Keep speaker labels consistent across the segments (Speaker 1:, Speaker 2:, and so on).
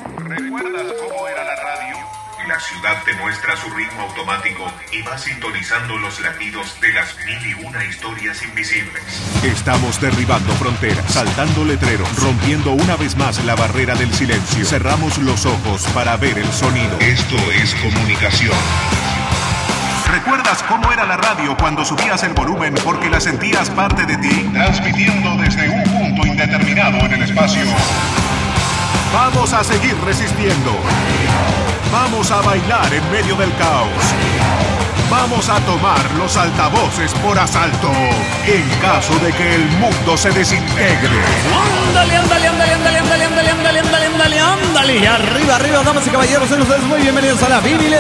Speaker 1: ¿Recuerdas cómo era la radio? La ciudad te muestra su ritmo automático y va sintonizando los latidos de las 1001 historias invisibles. Estamos derribando fronteras, saltando letreros, rompiendo una vez más la barrera del silencio. Cerramos los ojos para ver el sonido. Esto es comunicación. ¿Recuerdas cómo era la radio cuando subías el volumen porque la sentías parte de ti? Transmitiendo desde un punto indeterminado en el espacio. Vamos a seguir resistiendo. Vamos a bailar en medio del caos. Vamos a tomar los altavoces por asalto en caso de que el mundo se desintegre.
Speaker 2: Ándale, ándale, ándale, ándale, ándale, ándale, ándale, ándale, ándale, ándale. Arriba, arriba, damas y caballeros, sean ustedes muy bienvenidos a la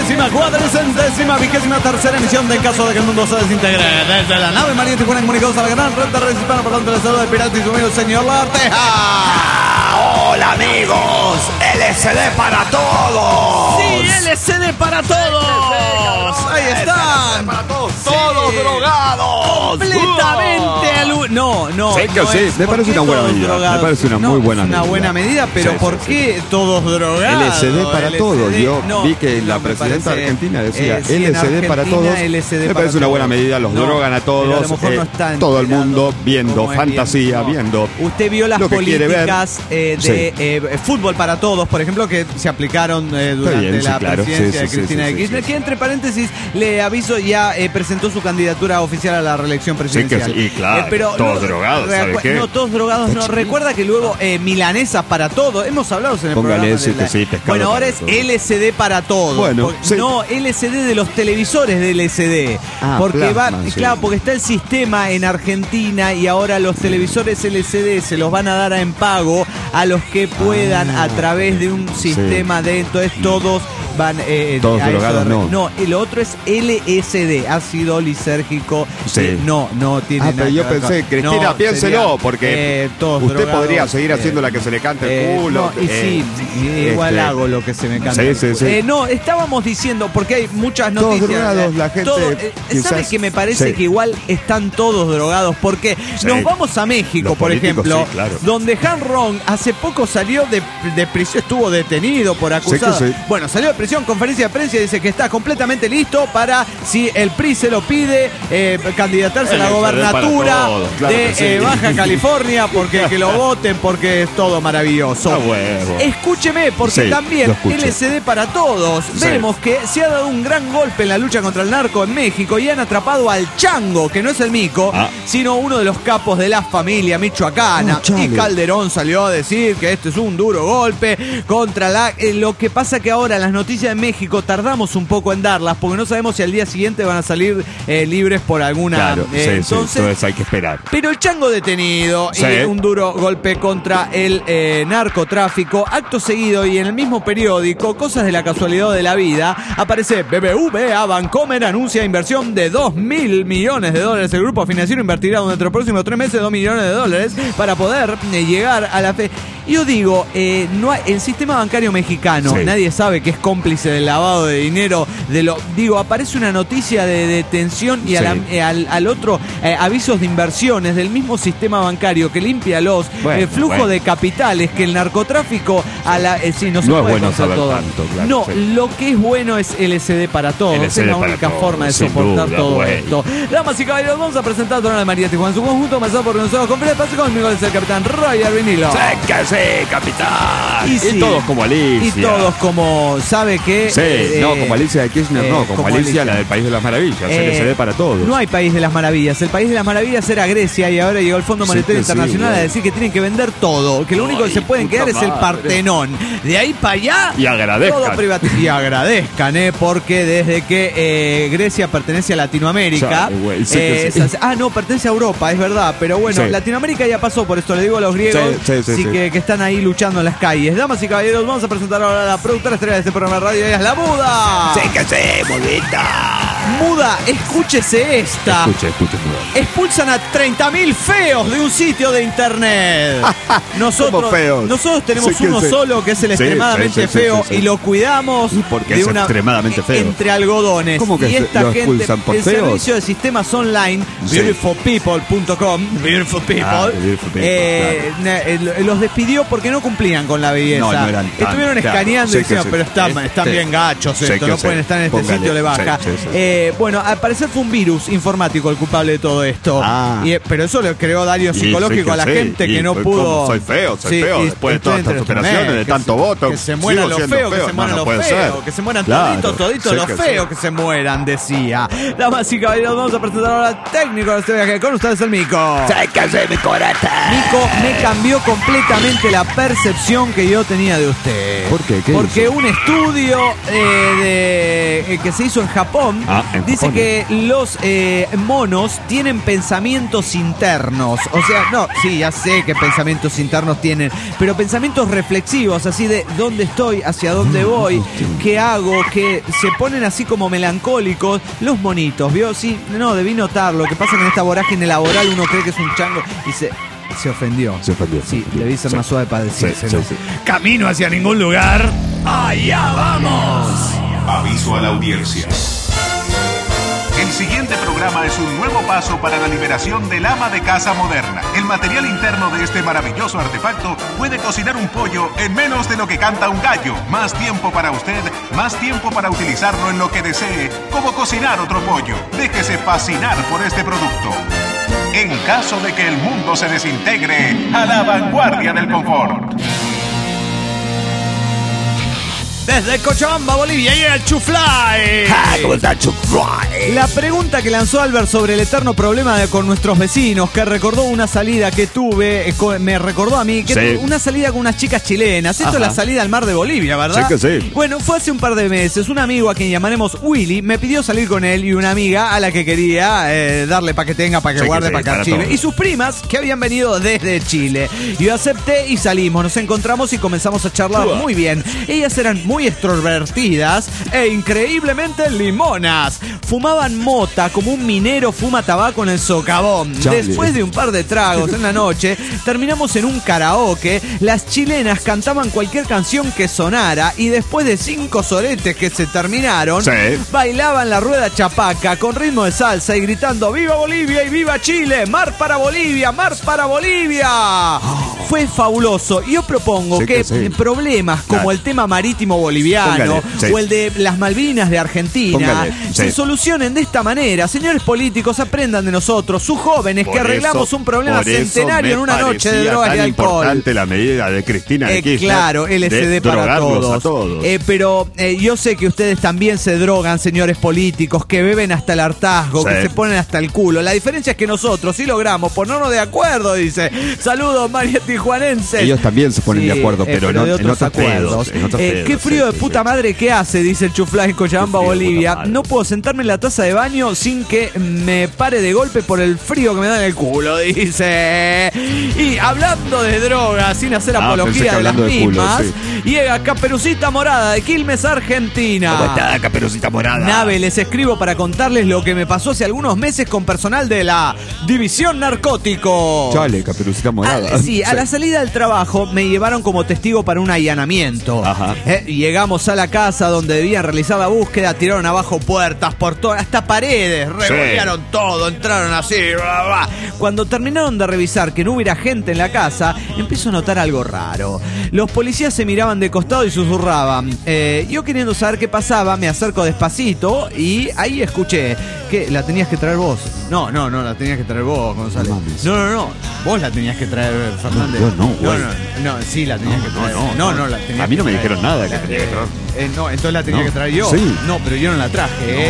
Speaker 2: 24ª emisión de En caso de que el mundo se desintegre. Desde la nave María Tijuana, comunicados a la gran red de redes hispana, por tanto, el saludo del pirata y su amigo el señor Larteja.
Speaker 3: Hola amigos, LSD para todos.
Speaker 2: Sí, LSD para todos. Ahí están.
Speaker 3: Para todos, todos drogados.
Speaker 2: Completamente no.
Speaker 3: Sí, que
Speaker 2: no
Speaker 3: sí,
Speaker 2: es,
Speaker 3: me parece una buena medida.
Speaker 2: Drogados?
Speaker 3: Me parece una muy buena medida.
Speaker 2: Una buena medida, pero
Speaker 3: Sí,
Speaker 2: ¿por qué todos drogados?
Speaker 3: LSD para todos. Yo
Speaker 2: no,
Speaker 3: vi que la
Speaker 2: no me
Speaker 3: presidenta
Speaker 2: parece,
Speaker 3: argentina decía
Speaker 2: sí, en
Speaker 3: LSD para
Speaker 2: Argentina,
Speaker 3: todos.
Speaker 2: LSD
Speaker 3: Me
Speaker 2: para
Speaker 3: parece una buena
Speaker 2: todos.
Speaker 3: medida. Los
Speaker 2: No,
Speaker 3: drogan a
Speaker 2: pero
Speaker 3: todos.
Speaker 2: a lo mejor no están
Speaker 3: todo el mundo
Speaker 2: enterando
Speaker 3: viendo
Speaker 2: cómo es
Speaker 3: fantasía,
Speaker 2: bien.
Speaker 3: viendo.
Speaker 2: Usted vio las
Speaker 3: lo que quiere ver.
Speaker 2: políticas de fútbol para todos, por ejemplo, que se aplicaron durante
Speaker 3: bien,
Speaker 2: la
Speaker 3: sí, claro.
Speaker 2: presidencia de
Speaker 3: Sí,
Speaker 2: Cristina de Kirchner, que entre paréntesis le aviso ya presentó su candidatura oficial a la reelección presidencial.
Speaker 3: Sí, que sí, claro.
Speaker 2: Pero
Speaker 3: todos drogados, ¿sabes qué?
Speaker 2: No, todos drogados no. Recuerda que luego milanesas para todos. Hemos hablado en el
Speaker 3: Póngale
Speaker 2: programa.
Speaker 3: ese, que sí, pescado
Speaker 2: Bueno, ahora
Speaker 3: para
Speaker 2: es
Speaker 3: todos.
Speaker 2: LCD para todos.
Speaker 3: Bueno, sí.
Speaker 2: No, LCD de los televisores de LCD.
Speaker 3: Ah,
Speaker 2: porque
Speaker 3: plasma, sí.
Speaker 2: claro, porque está el sistema en Argentina y ahora los televisores LCD se los van a dar en pago a los que puedan a través de un sistema de. Entonces todos van.
Speaker 3: Todos
Speaker 2: a eso
Speaker 3: drogados, no.
Speaker 2: No, el otro es LSD, ácido lisérgico.
Speaker 3: Sí.
Speaker 2: No tiene nada
Speaker 3: pero yo
Speaker 2: que ver
Speaker 3: pensé,
Speaker 2: con-
Speaker 3: Cristina,
Speaker 2: no,
Speaker 3: piénselo,
Speaker 2: sería,
Speaker 3: porque
Speaker 2: todos
Speaker 3: usted
Speaker 2: drogados,
Speaker 3: podría seguir haciendo la que se le cante el culo.
Speaker 2: no, y sí, igual hago lo que se me canta.
Speaker 3: Sí.
Speaker 2: No, estábamos diciendo, porque hay muchas
Speaker 3: Todos
Speaker 2: noticias.
Speaker 3: drogados, la gente
Speaker 2: ¿Sabes
Speaker 3: quizás-
Speaker 2: qué me parece?
Speaker 3: sí.
Speaker 2: Que igual están todos drogados? Porque
Speaker 3: Sí.
Speaker 2: nos vamos a México,
Speaker 3: Los
Speaker 2: por
Speaker 3: políticos,
Speaker 2: ejemplo,
Speaker 3: sí, claro.
Speaker 2: donde Han Rong hace poco salió de prisión, estuvo detenido por acusado.
Speaker 3: Sí.
Speaker 2: Bueno, salió de prisión, conferencia de prensa y dice que está completamente listo para, si el PRI se lo pide, candidatarse a la
Speaker 3: LSD
Speaker 2: gobernatura
Speaker 3: para todos, claro
Speaker 2: de
Speaker 3: que sí.
Speaker 2: Baja California, porque que lo voten, porque es todo maravilloso.
Speaker 3: Ah, huevo.
Speaker 2: Escúcheme, porque
Speaker 3: Sí,
Speaker 2: también
Speaker 3: lo escucho.
Speaker 2: LSD para todos.
Speaker 3: Sí.
Speaker 2: Vemos que se ha dado un gran golpe en la lucha contra el narco en México y han atrapado al Chango, que no es el Mico, sino uno de los capos de la familia michoacana.
Speaker 3: chale.
Speaker 2: Y Calderón salió a decir que este es un duro golpe contra la... lo que pasa que ahora las noticias de México tardamos un poco en darlas, porque no sabemos si al día siguiente van a salir libres por alguna...
Speaker 3: Claro, entonces hay que esperar.
Speaker 2: Pero el Chango detenido
Speaker 3: Sí.
Speaker 2: y un duro golpe contra el narcotráfico. Acto seguido y en el mismo periódico, cosas de la casualidad de la vida, aparece BBVA Bancomer anuncia inversión de $2.000 millones. El grupo financiero invertirá durante los próximos 3 meses $2 millones para poder llegar a la fe. Yo digo, no hay, el sistema bancario mexicano,
Speaker 3: Sí.
Speaker 2: nadie sabe que es cómplice del lavado de dinero. Aparece una noticia de detención y al otro avisos de inversiones del mismo sistema bancario que limpia los flujos de capitales, que el narcotráfico no se
Speaker 3: No es
Speaker 2: puede
Speaker 3: bueno
Speaker 2: contar
Speaker 3: saber
Speaker 2: todo.
Speaker 3: tanto, claro,
Speaker 2: No,
Speaker 3: sí.
Speaker 2: lo que es bueno es LSD para todos.
Speaker 3: LSD
Speaker 2: es la
Speaker 3: para
Speaker 2: única
Speaker 3: todos,
Speaker 2: forma de
Speaker 3: sin
Speaker 2: soportar
Speaker 3: duda,
Speaker 2: todo
Speaker 3: bueno.
Speaker 2: esto. Damas y caballeros, vamos a presentar a Tonal de María Tijuana en su conjunto, comenzado por nosotros con Fred Pase conmigo es el capitán Roger Vinilo.
Speaker 3: Sí, que sí, capitán.
Speaker 2: Y sí.
Speaker 3: todos como Alicia.
Speaker 2: Y todos como, ¿sabe qué?
Speaker 3: Sí, no, como Alicia de Kirchner, no, como Alicia, la del País de las Maravillas, LSD para todos.
Speaker 2: No hay País de las Maravillas. El País de las Maravillas era Grecia y ahora llegó el Fondo Monetario Internacional a decir que tienen que vender todo, que lo único que se pueden quedar es el Partenón. De ahí para allá,
Speaker 3: Y agradezcan.
Speaker 2: todo privatizado. Y agradezcan, porque desde que Grecia pertenece a Latinoamérica.
Speaker 3: Chale, güey, sí que sí.
Speaker 2: No, pertenece a Europa, es verdad. Pero bueno,
Speaker 3: Sí.
Speaker 2: Latinoamérica ya pasó por esto, le digo a los griegos,
Speaker 3: Sí.
Speaker 2: Que están ahí luchando en las calles. Damas y caballeros, vamos a presentar ahora a la productora estrella de este programa de radio, ella es La Muda.
Speaker 3: Sí, que sí, bonita.
Speaker 2: Muda, escúchese esta.
Speaker 3: Escuche, muda.
Speaker 2: Expulsan a 30.000 feos de un sitio de internet. Nosotros tenemos uno solo que es el extremadamente feo y lo cuidamos
Speaker 3: porque es extremadamente feo.
Speaker 2: Entre algodones.
Speaker 3: ¿Cómo que
Speaker 2: y esta
Speaker 3: lo
Speaker 2: gente,
Speaker 3: expulsan por
Speaker 2: el
Speaker 3: feos?
Speaker 2: servicio de sistemas online, beautifulpeople.com, los despidió porque no cumplían con la belleza.
Speaker 3: No eran tan,
Speaker 2: estuvieron escaneando y diciendo, pero están bien gachos esto, no pueden estar en este sitio de baja. Bueno, al parecer fue un virus informático el culpable de todo esto. Pero eso le creó daño psicológico a la gente que no pudo.
Speaker 3: Soy feo. Después de todas estas operaciones, de tanto voto.
Speaker 2: Que se mueran los feos, que se mueran los feos, que se mueran toditos los feos, que se mueran, decía. Damas y caballeros, vamos a presentar ahora al técnico de este viaje. Con ustedes el Mico. Mico me cambió completamente la percepción que yo tenía de usted.
Speaker 3: ¿Por qué?
Speaker 2: Porque un estudio que se hizo en Japón dice que los monos tienen pensamientos internos. O sea, ya sé que pensamientos internos tienen, pero pensamientos reflexivos, así de dónde estoy, hacia dónde voy, qué hago, que se ponen así como melancólicos los monitos, ¿vio? Sí, debí notar. Lo que pasa que en esta vorágine laboral uno cree que es un chango y se ofendió. Sí, debí ser más suave para decírselo.
Speaker 3: Sí.
Speaker 2: Camino hacia ningún lugar. ¡Allá vamos!
Speaker 1: Aviso a la audiencia. El siguiente programa es un nuevo paso para la liberación del ama de casa moderna. El material interno de este maravilloso artefacto puede cocinar un pollo en menos de lo que canta un gallo. Más tiempo para usted, más tiempo para utilizarlo en lo que desee, como cocinar otro pollo. Déjese fascinar por este producto. En caso de que el mundo se desintegre, a la vanguardia del confort.
Speaker 2: Desde Cochabamba, Bolivia, llega el Chufly.
Speaker 3: ¿Cómo está Chufly?
Speaker 2: La pregunta que lanzó Albert sobre el eterno problema con nuestros vecinos, que recordó una salida que tuve, me recordó a mí, que una salida con unas chicas chilenas. Esto es la salida al mar de Bolivia, ¿verdad?
Speaker 3: Sí.
Speaker 2: Bueno, fue hace un par de meses. Un amigo a quien llamaremos Willy me pidió salir con él y una amiga a la que quería darle para que tenga, para que guarde, para que archive. Y sus primas que habían venido desde Chile. Yo acepté y salimos. Nos encontramos y comenzamos a charlar muy bien. Ellas eran muy extrovertidas e increíblemente limonas. Fumaban mota como un minero fuma tabaco en el socavón. Después de un par de tragos en la noche, terminamos en un karaoke. Las chilenas cantaban cualquier canción que sonara y después de 5 soretes que se terminaron, bailaban la rueda chapaca con ritmo de salsa y gritando ¡Viva Bolivia y viva Chile! ¡Mar para Bolivia! ¡Mar para Bolivia! Fue fabuloso. Yo propongo que problemas como el tema marítimo boliviano o el de las Malvinas de Argentina se solucionen de esta manera. Señores políticos, aprendan de nosotros, sus jóvenes, que arreglamos un problema centenario en una noche de drogas y alcohol.
Speaker 3: Importante la medida de Cristina de Kirchner,
Speaker 2: claro, LSD para todos. Pero yo sé que ustedes también se drogan, señores políticos, que beben hasta el hartazgo, que se ponen hasta el culo. La diferencia es que nosotros sí logramos ponernos de acuerdo, dice. Saludos, María Tijuanense.
Speaker 3: Ellos también se ponen de acuerdo, pero
Speaker 2: de otros acuerdos. Qué frío de puta madre que hace, dice el Chuflay en Cochabamba, Bolivia. No puedo sentarme en la taza de baño sin que me pare de golpe por el frío que me da en el culo, dice. Y hablando de drogas, sin hacer apología de las mismas, llega Caperucita Morada de Quilmes, Argentina.
Speaker 3: ¿Cómo está, Caperucita Morada?
Speaker 2: Nave, les escribo para contarles lo que me pasó hace algunos meses con personal de la División Narcótico.
Speaker 3: Chale, Caperucita Morada.
Speaker 2: A la salida del trabajo me llevaron como testigo para un allanamiento. Llegamos a la casa donde debían realizar la búsqueda, tiraron abajo puertas por todas, hasta paredes, revolvieron todo, entraron así, bla, bla. Cuando terminaron de revisar que no hubiera gente en la casa, empiezo a notar algo raro. Los policías se miraban de costado y susurraban. Yo queriendo saber qué pasaba, me acerco despacito y ahí escuché que la tenías que traer vos. No, la tenías que traer vos, Gonzalo. No, vos la tenías que traer, Fernández. No, sí, la tenías que traer. No, la tenías.
Speaker 3: A mí no me dijeron nada que tenía que traer.
Speaker 2: No, entonces la tenía que traer yo. No, pero yo no la traje,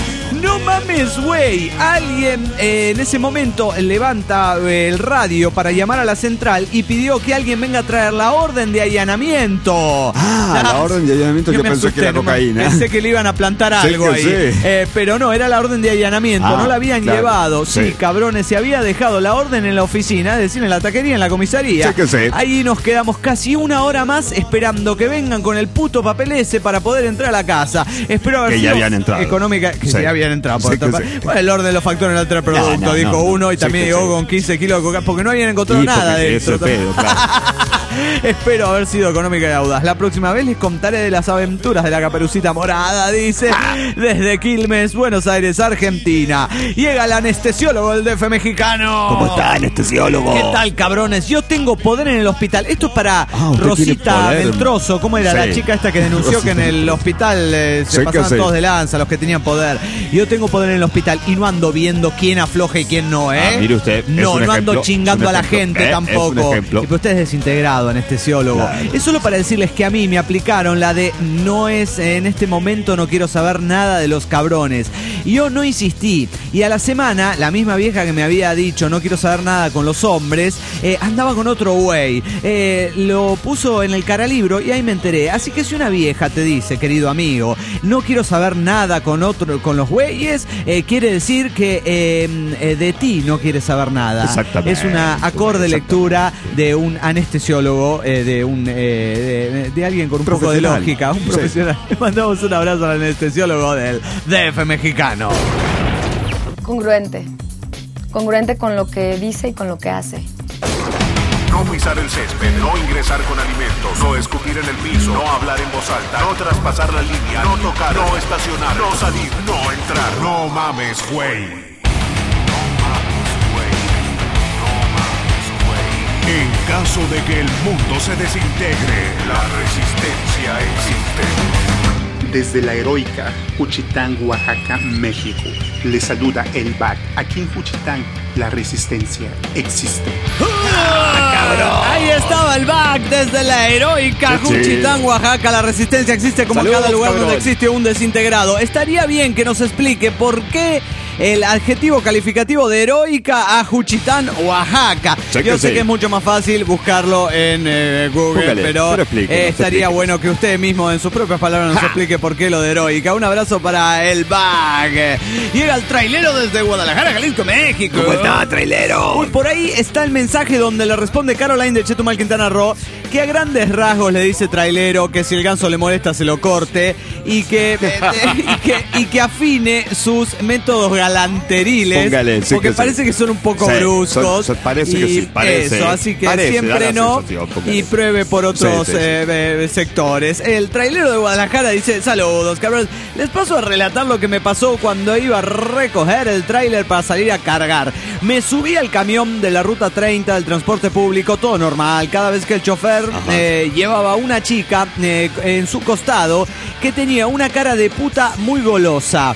Speaker 2: No mames, güey. Alguien en ese momento levanta el radio para llamar a la central y pidió que alguien venga a traer la orden de allanamiento.
Speaker 3: La orden de allanamiento, yo pensé que era cocaína.
Speaker 2: Pensé que le iban a plantar algo ahí. Pero no, era la orden de allanamiento. No la habían llevado. Sí, cabrones, se había dejado la orden en la oficina, es decir, en la taquería, en la comisaría. Ahí nos quedamos casi una hora más esperando que vengan con el puto papel ese para poder entrar a la casa. Espero haber
Speaker 3: que ya habían entrado.
Speaker 2: Económica, que ya habían entrado por
Speaker 3: Sí,
Speaker 2: otra parte. Bueno, el orden de los factores en el alter producto, dijo uno, y también llegó con 15 kilos de cocaína, porque no habían encontrado nada dentro.
Speaker 3: Eso es pedo, claro.
Speaker 2: Espero haber sido económica y audaz. La próxima vez les contaré de las aventuras de la Caperucita Morada, dice, desde Quilmes, Buenos Aires, Argentina. Llega el anestesiólogo del DF mexicano.
Speaker 3: ¿Cómo está, anestesiólogo?
Speaker 2: ¿Qué tal, cabrones? Yo tengo poder en el hospital. Esto es para Rosita Beltroso. ¿Cómo era la chica esta que denunció que en el hospital se pasaban todos de lanza, los que tenían poder? Yo tengo poder en el hospital y no ando viendo quién afloja y quién no, ¿eh?
Speaker 3: Mire usted,
Speaker 2: no ando chingando a la gente tampoco. Pero usted es desintegrado, anestesiólogo. Claro. Es solo para decirles que a mí me aplicaron la de no es, en este momento no quiero saber nada de los cabrones. Y yo no insistí. Y a la semana, la misma vieja que me había dicho no quiero saber nada con los hombres, andaba con otro güey. Lo puso en el caralibro y ahí me enteré. Así que si una vieja te dice, querido amigo, no quiero saber nada con los güeyes, quiere decir que de ti no quiere saber nada.
Speaker 3: Exactamente.
Speaker 2: Es una acorde lectura de un anestesiólogo, de alguien con un poco de lógica, un profesional. Le mandamos un abrazo al anestesiólogo del DF mexicano.
Speaker 4: Congruente con lo que dice y con lo que hace.
Speaker 1: No pisar el césped, no ingresar con alimentos, no escupir en el piso, no hablar en voz alta, no traspasar la línea, no tocar, no estacionar, no salir, no entrar. No mames, güey. En caso de que el mundo se desintegre, la resistencia existe.
Speaker 5: Desde la heroica Juchitán, Oaxaca, México, le saluda el BAC. Aquí en Juchitán, la resistencia existe.
Speaker 2: Ahí estaba el BAC desde la heroica Juchitán, Oaxaca. La resistencia existe como en cada lugar donde existe un desintegrado. Estaría bien que nos explique por qué el adjetivo calificativo de heroica a Juchitán, Oaxaca. Yo sé que es mucho más fácil buscarlo en Google, pero estaría bueno que usted mismo en sus propias palabras nos explique por qué lo de heroica. Un abrazo para el BAC. Llega el trailero desde Guadalajara, Jalisco, México.
Speaker 3: ¿Cómo está, trailero?
Speaker 2: Uy, por ahí está el mensaje donde le responde Caroline de Chetumal, Quintana Roo, que a grandes rasgos le dice trailero que si el ganso le molesta se lo corte y que afine sus métodos galanteriles.
Speaker 3: Póngale, sí,
Speaker 2: porque parece que son un poco bruscos.
Speaker 3: Parece que sí, parece.
Speaker 2: Eso, así que siempre no. Y pruebe por otros sectores. El trailero de Guadalajara dice: saludos, cabrones. Les paso a relatar lo que me pasó cuando iba a recoger el tráiler para salir a cargar. Me subí al camión de la ruta 30 del transporte público, todo normal. Cada vez que el chofer llevaba una chica en su costado que tenía una cara de puta muy golosa.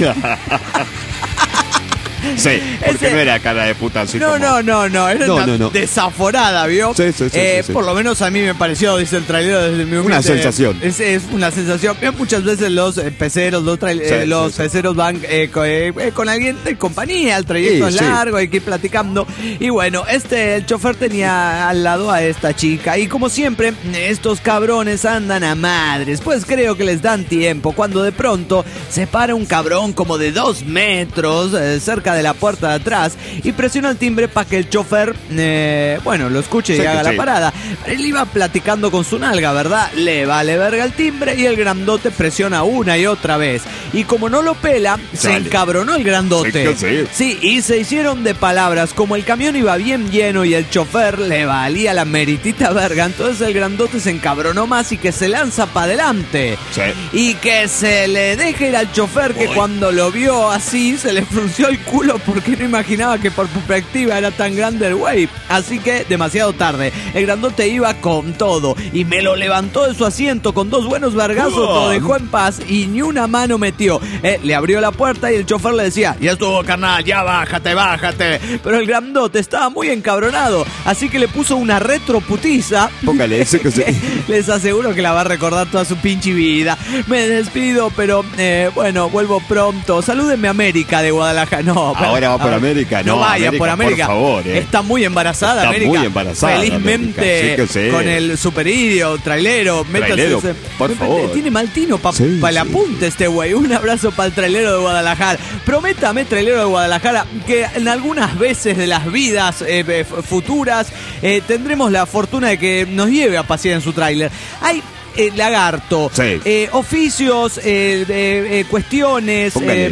Speaker 3: Sí, porque no era cara de puta así.
Speaker 2: No, era una desaforada, ¿vio?
Speaker 3: Sí.
Speaker 2: Por lo menos a mí me pareció, dice el trailero desde mi humilde.
Speaker 3: Una sensación.
Speaker 2: Es una sensación. Muchas veces los peceros, los peceros van con alguien de compañía, el trayecto es largo, hay que ir platicando. Y bueno, el chofer tenía al lado a esta chica. Y como siempre, estos cabrones andan a madres. Pues creo que les dan tiempo. Cuando de pronto se para un cabrón como de 2 metros cerca de la puerta de atrás y presiona el timbre para que el chofer lo escuche y haga la parada. Él iba platicando con su nalga, ¿verdad? Le vale verga el timbre y el grandote presiona una y otra vez. Y como no lo pela, se encabronó el grandote. Sí, y se hicieron de palabras. Como el camión iba bien lleno y el chofer le valía la meritita verga, entonces el grandote se encabronó más y que se lanza para adelante. Y que se le deje ir al chofer, que cuando lo vio así se le frunció el culo porque no imaginaba que por perspectiva era tan grande el güey. Así que demasiado tarde. El grandote iba con todo y me lo levantó de su asiento con 2 buenos vergazos, lo dejó en paz y ni una mano metió. Le abrió la puerta y el chofer le decía: ya estuvo, carnal, ya bájate. Pero el grandote estaba muy encabronado, así que le puso una retroputiza.
Speaker 3: Póngale ese que
Speaker 2: les aseguro que la va a recordar toda su pinche vida. Me despido, pero vuelvo pronto. Salúdenme, América de Guadalajara. No,
Speaker 3: ahora va por América. No
Speaker 2: vaya por América.
Speaker 3: Por favor,
Speaker 2: Está muy embarazada,
Speaker 3: está
Speaker 2: América.
Speaker 3: Muy embarazada.
Speaker 2: Felizmente, con el superidio, trailero,
Speaker 3: por favor.
Speaker 2: Tiene mal tino para el apunte este güey. Un abrazo para el trailero de Guadalajara. Prométame, trailero de Guadalajara, que en algunas veces de las vidas futuras tendremos la fortuna de que nos lleve a pasear en su tráiler. lagarto.
Speaker 3: Sí.
Speaker 2: Oficios, cuestiones,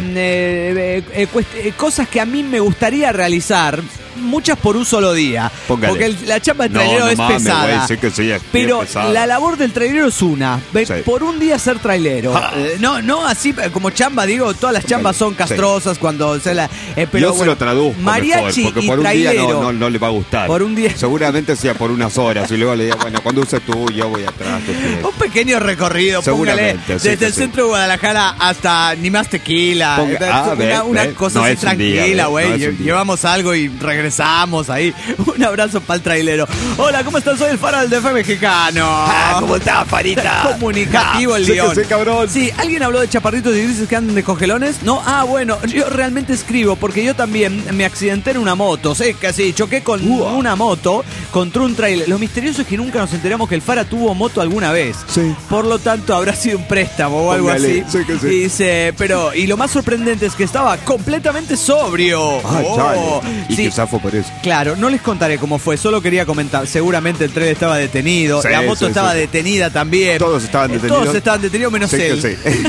Speaker 2: cosas que a mí me gustaría realizar. Muchas por un solo día.
Speaker 3: Póngale.
Speaker 2: Porque la chamba del trailero es pesada.
Speaker 3: Wey, sé que sí,
Speaker 2: pero
Speaker 3: pesada.
Speaker 2: la labor del trailero es una.
Speaker 3: Sí.
Speaker 2: Por un día ser trailero. No así como chamba, digo, todas las chambas son castrosas cuando se la. Pero
Speaker 3: yo se lo traduzco
Speaker 2: mariachi
Speaker 3: mejor, porque por
Speaker 2: y
Speaker 3: un día
Speaker 2: trailero.
Speaker 3: no le va a gustar.
Speaker 2: Por un día.
Speaker 3: Seguramente sea por unas horas. Y luego le diga, bueno, cuando uses tú, yo voy atrás.
Speaker 2: Un pequeño recorrido, póngale,
Speaker 3: sí,
Speaker 2: desde el centro de Guadalajara hasta Ni Más Tequila. Una cosa
Speaker 3: no
Speaker 2: así
Speaker 3: es un
Speaker 2: tranquila,
Speaker 3: día,
Speaker 2: güey.
Speaker 3: no es un día.
Speaker 2: Llevamos algo y regresamos ahí. Un abrazo para el trailero. Hola, ¿cómo estás? Soy el Fara del DF mexicano.
Speaker 3: ¿Cómo estás, Farita?
Speaker 2: Comunicativo el
Speaker 3: Sé
Speaker 2: león.
Speaker 3: que sé, cabrón.
Speaker 2: Sí, ¿alguien habló de chaparritos y grises que andan de cogelones? No, bueno, yo realmente escribo porque yo también me accidenté en una moto. Sé que sí, choqué con una moto contra un trailer. Lo misterioso es que nunca nos enteramos que el Fara tuvo moto alguna vez.
Speaker 3: Sí.
Speaker 2: Por lo tanto, habrá sido un préstamo o algo
Speaker 3: Póngale,
Speaker 2: así.
Speaker 3: sé que sí.
Speaker 2: Y dice, y lo más sorprendente es que estaba completamente sobrio.
Speaker 3: Chale. Y
Speaker 2: Sí.
Speaker 3: quizás fue por eso.
Speaker 2: Claro, no les contaré cómo fue, solo quería comentar. Seguramente el tren estaba detenido,
Speaker 3: Sí,
Speaker 2: la moto
Speaker 3: sí,
Speaker 2: estaba
Speaker 3: sí.
Speaker 2: detenida también.
Speaker 3: Todos estaban detenidos.
Speaker 2: Todos estaban detenidos menos
Speaker 3: Sé
Speaker 2: él.
Speaker 3: que sí.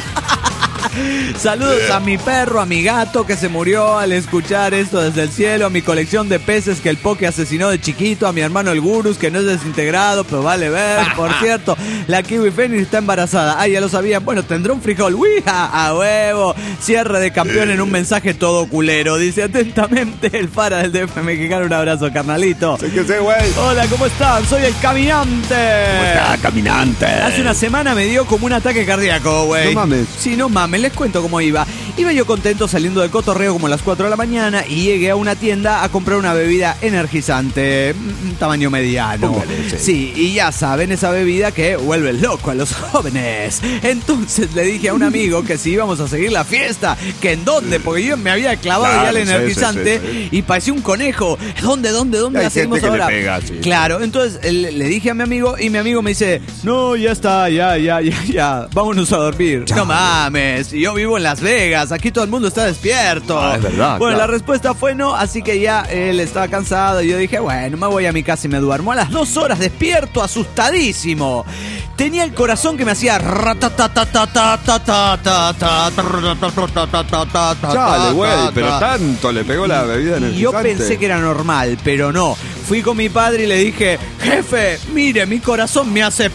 Speaker 2: Saludos a mi perro, a mi gato que se murió al escuchar esto desde el cielo, a mi colección de peces que el Poke asesinó de chiquito, a mi hermano el Gurus que no es desintegrado, pero vale ver. Por cierto, la Kiwi Fénix está embarazada. Ah, ya lo sabían. Bueno, tendrá un frijol. ¡Uija! A huevo. Cierre de campeón en un mensaje todo culero. Dice atentamente el Fara del DF mexicano. Un abrazo, carnalito.
Speaker 3: Sé que sí, güey.
Speaker 2: Hola, ¿cómo están? Soy el caminante.
Speaker 3: ¿Cómo está, caminante?
Speaker 2: Hace una semana me dio como un ataque cardíaco, güey.
Speaker 3: No mames.
Speaker 2: Sí, no mames, les cuento cómo iba. Iba yo contento saliendo del cotorreo como a las 4 de la mañana y llegué a una tienda a comprar una bebida energizante, tamaño mediano.
Speaker 3: Póngale,
Speaker 2: Sí, y ya saben, esa bebida que vuelve loco a los jóvenes. Entonces le dije a un amigo que si íbamos a seguir la fiesta, que en dónde, porque yo me había clavado
Speaker 3: Claro,
Speaker 2: ya el
Speaker 3: sí,
Speaker 2: energizante
Speaker 3: sí.
Speaker 2: y parecía un conejo. ¿Dónde
Speaker 3: Hay
Speaker 2: la seguimos
Speaker 3: gente que
Speaker 2: ahora?
Speaker 3: le pega, sí.
Speaker 2: Claro, entonces le dije a mi amigo y mi amigo me dice, no, ya está, ya, vámonos a dormir.
Speaker 3: Ya.
Speaker 2: No mames, yo vivo en Las Vegas, aquí todo el mundo está despierto.
Speaker 3: Ah, es verdad,
Speaker 2: Bueno,
Speaker 3: claro.
Speaker 2: la respuesta fue no, así que ya él estaba cansado y yo dije, bueno, me voy a mi casa y me duermo. A las 2 horas despierto, asustadísimo. Tenía el corazón que me hacía
Speaker 3: Chale, güey, pero tanto le pegó la bebida
Speaker 2: y
Speaker 3: energizante.
Speaker 2: yo pensé que era normal, pero no. Fui con mi padre y le dije, jefe, mire, mi corazón me hace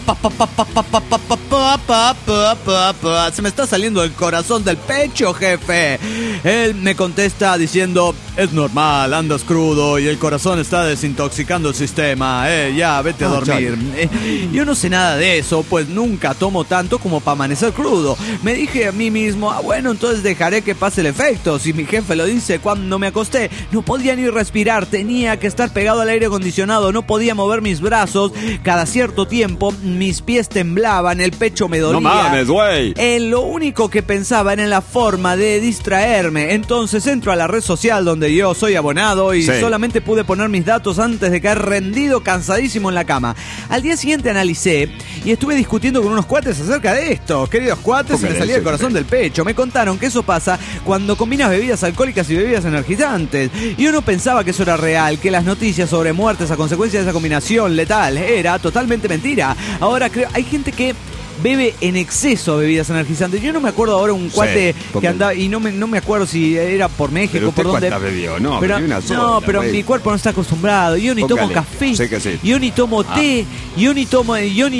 Speaker 2: se me está saliendo el corazón del pecho, jefe. Él me contesta diciendo, es normal, andas crudo y el corazón está desintoxicando el sistema. Ya, vete a dormir. Yo no sé nada de eso, pues nunca tomo tanto como para amanecer crudo. Me dije a mí mismo, bueno, entonces dejaré que pase el efecto. Si mi jefe lo dice, cuando me acosté, no podía ni respirar, tenía que estar pegado al aire acondicionado, no podía mover mis brazos, cada cierto tiempo mis pies temblaban, el pecho me dolía.
Speaker 3: No mames, güey.
Speaker 2: Lo único que pensaba era en la forma de distraerme. Entonces entro a la red social donde yo soy abonado y
Speaker 3: Sí.
Speaker 2: solamente pude poner mis datos antes de caer rendido, cansadísimo en la cama. Al día siguiente analicé y estuve discutiendo con unos cuates acerca de esto. Queridos cuates, se me salía el corazón del pecho. Me contaron que eso pasa cuando combinas bebidas alcohólicas y bebidas energizantes. Yo no pensaba que eso era real, que las noticias sobre muertes a consecuencia de esa combinación letal era totalmente mentira. Ahora creo, hay gente que bebe en exceso bebidas energizantes. Yo no me acuerdo ahora un cuate que andaba y no me acuerdo si era por México,
Speaker 3: ¿Pero usted
Speaker 2: por dónde.
Speaker 3: cuántas bebió? No,
Speaker 2: pero,
Speaker 3: bebió una sola,
Speaker 2: no, pero
Speaker 3: güey.
Speaker 2: mi cuerpo no está acostumbrado. Yo ni tomo
Speaker 3: Póngale,
Speaker 2: café.
Speaker 3: sé que sí.
Speaker 2: Yo ni tomo té. Yo ni tomo.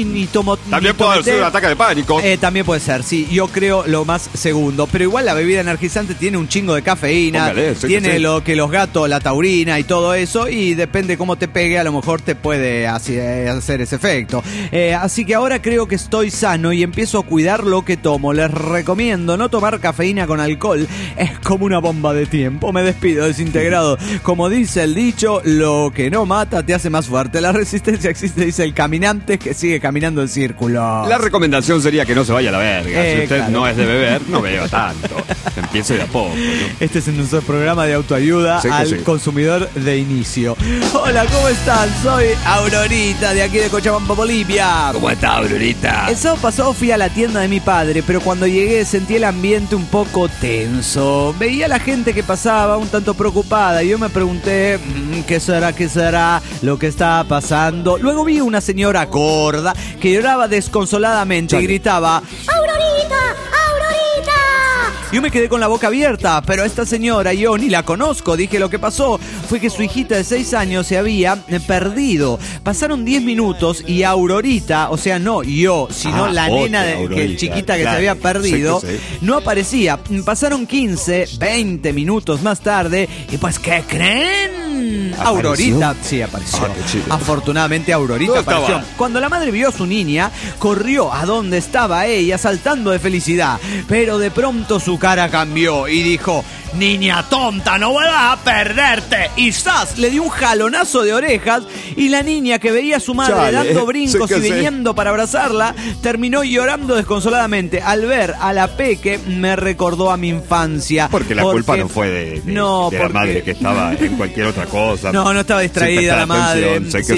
Speaker 3: También puede ser un ataque de pánico.
Speaker 2: También puede ser, sí. Yo creo lo más segundo. Pero igual la bebida energizante tiene un chingo de cafeína.
Speaker 3: Póngale, sé que
Speaker 2: tiene
Speaker 3: sí.
Speaker 2: lo que los gatos, la taurina y todo eso. Y depende cómo te pegue, a lo mejor te puede hacer ese efecto. Así que ahora creo que estoy sano y empiezo a cuidar lo que tomo. Les recomiendo no tomar cafeína con alcohol. Es como una bomba de tiempo. Me despido, desintegrado. Como dice el dicho, lo que no mata te hace más fuerte. La resistencia existe, dice el caminante que sigue caminando en círculo.
Speaker 3: La recomendación sería que no se vaya a la verga. Si usted
Speaker 2: claro.
Speaker 3: no es de beber, no beba tanto. Empiece de a poco, ¿no?
Speaker 2: Este es nuestro programa de autoayuda
Speaker 3: Sí que
Speaker 2: al
Speaker 3: sí.
Speaker 2: consumidor de inicio. Hola, ¿cómo están? Soy Aurorita de aquí de Cochabamba, Bolivia.
Speaker 3: ¿Cómo está, Aurorita?
Speaker 2: El sábado sábado pasado fui a la tienda de mi padre, pero cuando llegué sentí el ambiente un poco tenso. Veía a la gente que pasaba un tanto preocupada y yo me pregunté, ¿qué será lo que está pasando? Luego vi una señora gorda que lloraba desconsoladamente y gritaba, ¡Aurorita! ¡Aurorita! Yo me quedé con la boca abierta, pero a esta señora yo ni la conozco. Dije, lo que pasó fue que su hijita de 6 años se había perdido. Pasaron 10 minutos y Aurorita, o sea, no yo, sino la nena chiquita que se había perdido, no aparecía. Pasaron 15, 20 minutos más tarde y pues, ¿qué creen? ¿Apareció? Aurorita, sí, apareció. Afortunadamente Aurorita apareció. Cuando la madre vio a su niña, corrió a donde estaba ella saltando de felicidad, pero de pronto su cara cambió y dijo, niña tonta, no vas a perderte. Y ¡zas! Le dio un jalonazo de orejas y la niña, que veía a su madre dando brincos y viniendo para abrazarla, terminó llorando desconsoladamente. Al ver a la Peque me recordó a mi infancia.
Speaker 3: Porque la culpa no fue de la madre, que estaba en cualquier otra cosa.
Speaker 2: No estaba distraída la madre.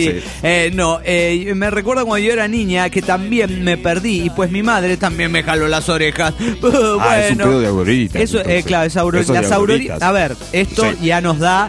Speaker 2: Me recuerda cuando yo era niña que también me perdí y pues mi madre también me jaló las orejas.
Speaker 3: Bueno, es un pedo de Aurorita.
Speaker 2: Eso, claro, es Aurorita. A ver, esto ya nos da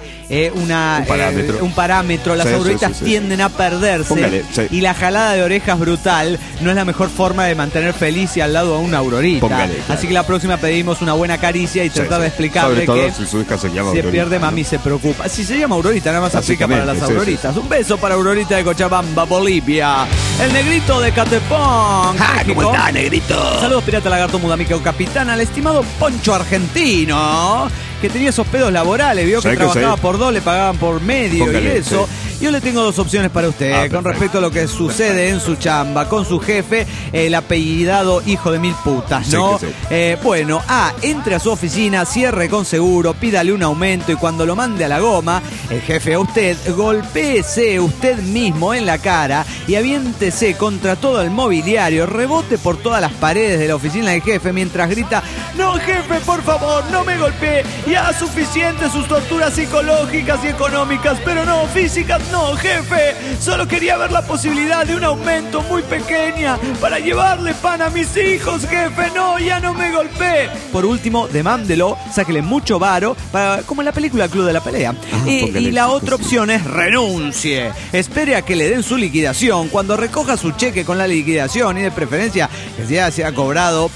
Speaker 2: un parámetro. Las auroritas tienden a perderse y la jalada de orejas brutal no es la mejor forma de mantener feliz y al lado a una aurorita. Así que la próxima pedimos una buena caricia y tratar de explicarle que
Speaker 3: si su hija se llama
Speaker 2: Aurorita, pierde, mami se preocupa. Si se llama Aurorita, nada más aplica para las auroritas. Un beso para Aurorita de Cochabamba, Bolivia. El negrito de Catepón, México.
Speaker 3: ¿Cómo está, negrito?
Speaker 2: Saludos, pirata lagarto mudamico capitán, al estimado Poncho Argentino, que tenía esos pedos laborales, vio que trabajaba por 2, le pagaban por medio. Póngale, y eso. Yo le tengo 2 opciones para usted con respecto a lo que sucede en su chamba con su jefe, el apellidado hijo de 1000 putas, ¿no? Bueno, entre a su oficina, cierre con seguro, pídale un aumento y cuando lo mande a la goma, el jefe a usted, golpéese usted mismo en la cara y aviéntese contra todo el mobiliario, rebote por todas las paredes de la oficina del jefe mientras grita, no jefe, por favor, no me golpee, ya suficiente sus torturas psicológicas y económicas, pero no físicas. No, jefe, solo quería ver la posibilidad de un aumento muy pequeña para llevarle pan a mis hijos, jefe. No, ya no me golpeé. Por último, demándelo, sáquele mucho varo, como en la película Club de la Pelea. Y la otra opción es renuncie. Espere a que le den su liquidación. Cuando recoja su cheque con la liquidación y de preferencia que ya se ha cobrado,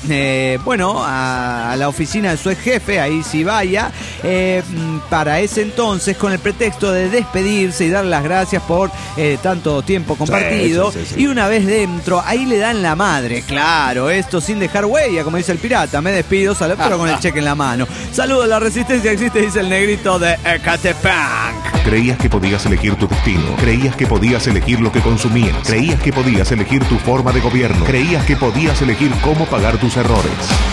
Speaker 2: a la oficina de su ex jefe, ahí sí vaya, para ese entonces, con el pretexto de despedirse y darle las gracias por tanto tiempo compartido. Y una vez dentro, ahí le dan la madre. Claro, esto sin dejar huella, como dice el pirata. Me despido, pero con el cheque en la mano. Saludos, la resistencia existe, dice el negrito de Ecatepec.
Speaker 1: Creías que podías elegir tu destino. Creías que podías elegir lo que consumías. Creías que podías elegir tu forma de gobierno. Creías que podías elegir cómo pagar tus errores.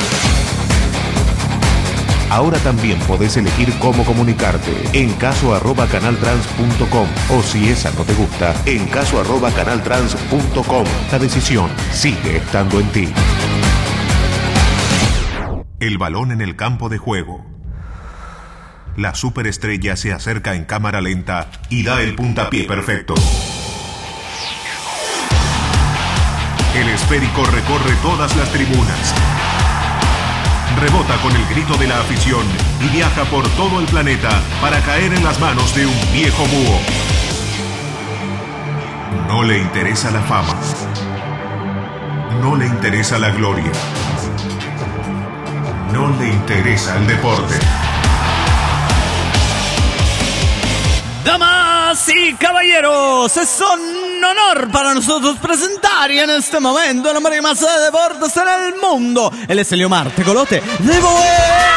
Speaker 1: Ahora también podés elegir cómo comunicarte. En caso@canaltrans.com, o si esa no te gusta, en caso@canaltrans.com. La decisión sigue estando en ti. El balón en el campo de juego. La superestrella se acerca en cámara lenta y da el puntapié perfecto. El esférico recorre todas las tribunas. Rebota con el grito de la afición y viaja por todo el planeta para caer en las manos de un viejo búho. No le interesa la fama. No le interesa la gloria. No le interesa el deporte.
Speaker 2: Damas y caballeros, es un honor para nosotros presentar y en este momento el hombre que más sabe de deportes en el mundo. Él es Eliomar Tecolote de Boe.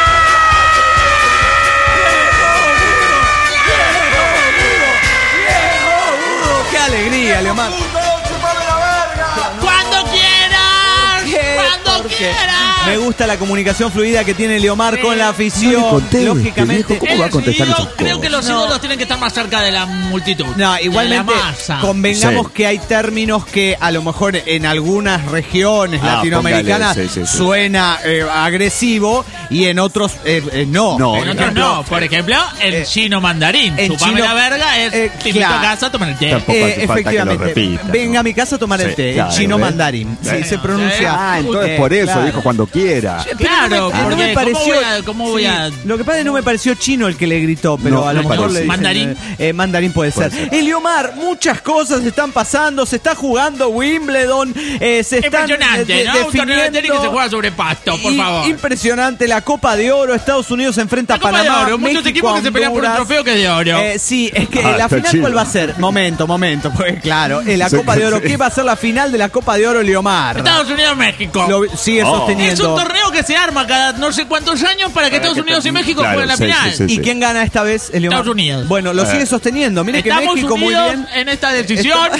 Speaker 2: ¡Qué alegría, Eliomar!
Speaker 6: ¡Cuando quieras! ¡Cuando quieras!
Speaker 2: Me gusta la comunicación fluida que tiene Eliomar con la afición. Lógicamente,
Speaker 3: ¿cómo va a contestar esas cosas?
Speaker 6: Creo que los ídolos tienen que estar más cerca de la multitud.
Speaker 2: No, igualmente convengamos que hay términos que a lo mejor en algunas regiones latinoamericanas suena agresivo y en otros no.
Speaker 6: En otros no. Por ejemplo, el chino mandarín. Chupame la verga es te invito a casa a tomar el té.
Speaker 3: Tampoco hace falta que lo repita,
Speaker 2: venga a mi casa a tomar el té.
Speaker 3: claro,
Speaker 2: el chino mandarín. Sí, se pronuncia.
Speaker 3: Entonces por eso dijo cuando quiera.
Speaker 6: Claro,
Speaker 2: no me pareció.
Speaker 6: ¿Cómo voy a...?
Speaker 2: Lo que pasa es que no me pareció chino el que le gritó, pero a lo mejor le dicen,
Speaker 6: mandarín.
Speaker 2: Mandarín puede ser. Eliomar, muchas cosas están pasando. Se está jugando Wimbledon. Se están
Speaker 6: impresionante, ¿no? Un torneo de tenis que se juega sobre pasto, por favor.
Speaker 2: Impresionante. La Copa de Oro. Estados Unidos se enfrenta a Panamá.
Speaker 6: De oro.
Speaker 2: México,
Speaker 6: muchos equipos que se pelean por un trofeo que es de oro.
Speaker 2: Sí, es que la final, ¿cuál va a ser? Momento, porque claro, la Copa de Oro. ¿Qué va a ser la final de la Copa de Oro, Eliomar?
Speaker 6: Estados Unidos-México.
Speaker 2: Sigue sosteniendo.
Speaker 6: Es un torneo que se arma cada no sé cuántos años para que Estados Unidos y México jueguen la final.
Speaker 2: ¿Y quién gana esta vez, Eliomar?
Speaker 6: Estados Unidos.
Speaker 2: Bueno, lo sigue sosteniendo. Mire que México muy bien
Speaker 6: en esta decisión.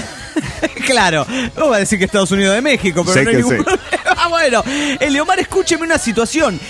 Speaker 2: Claro, no va a decir que Estados Unidos de México, pero no hay ningún problema. Bueno, Eliomar, escúcheme una situación.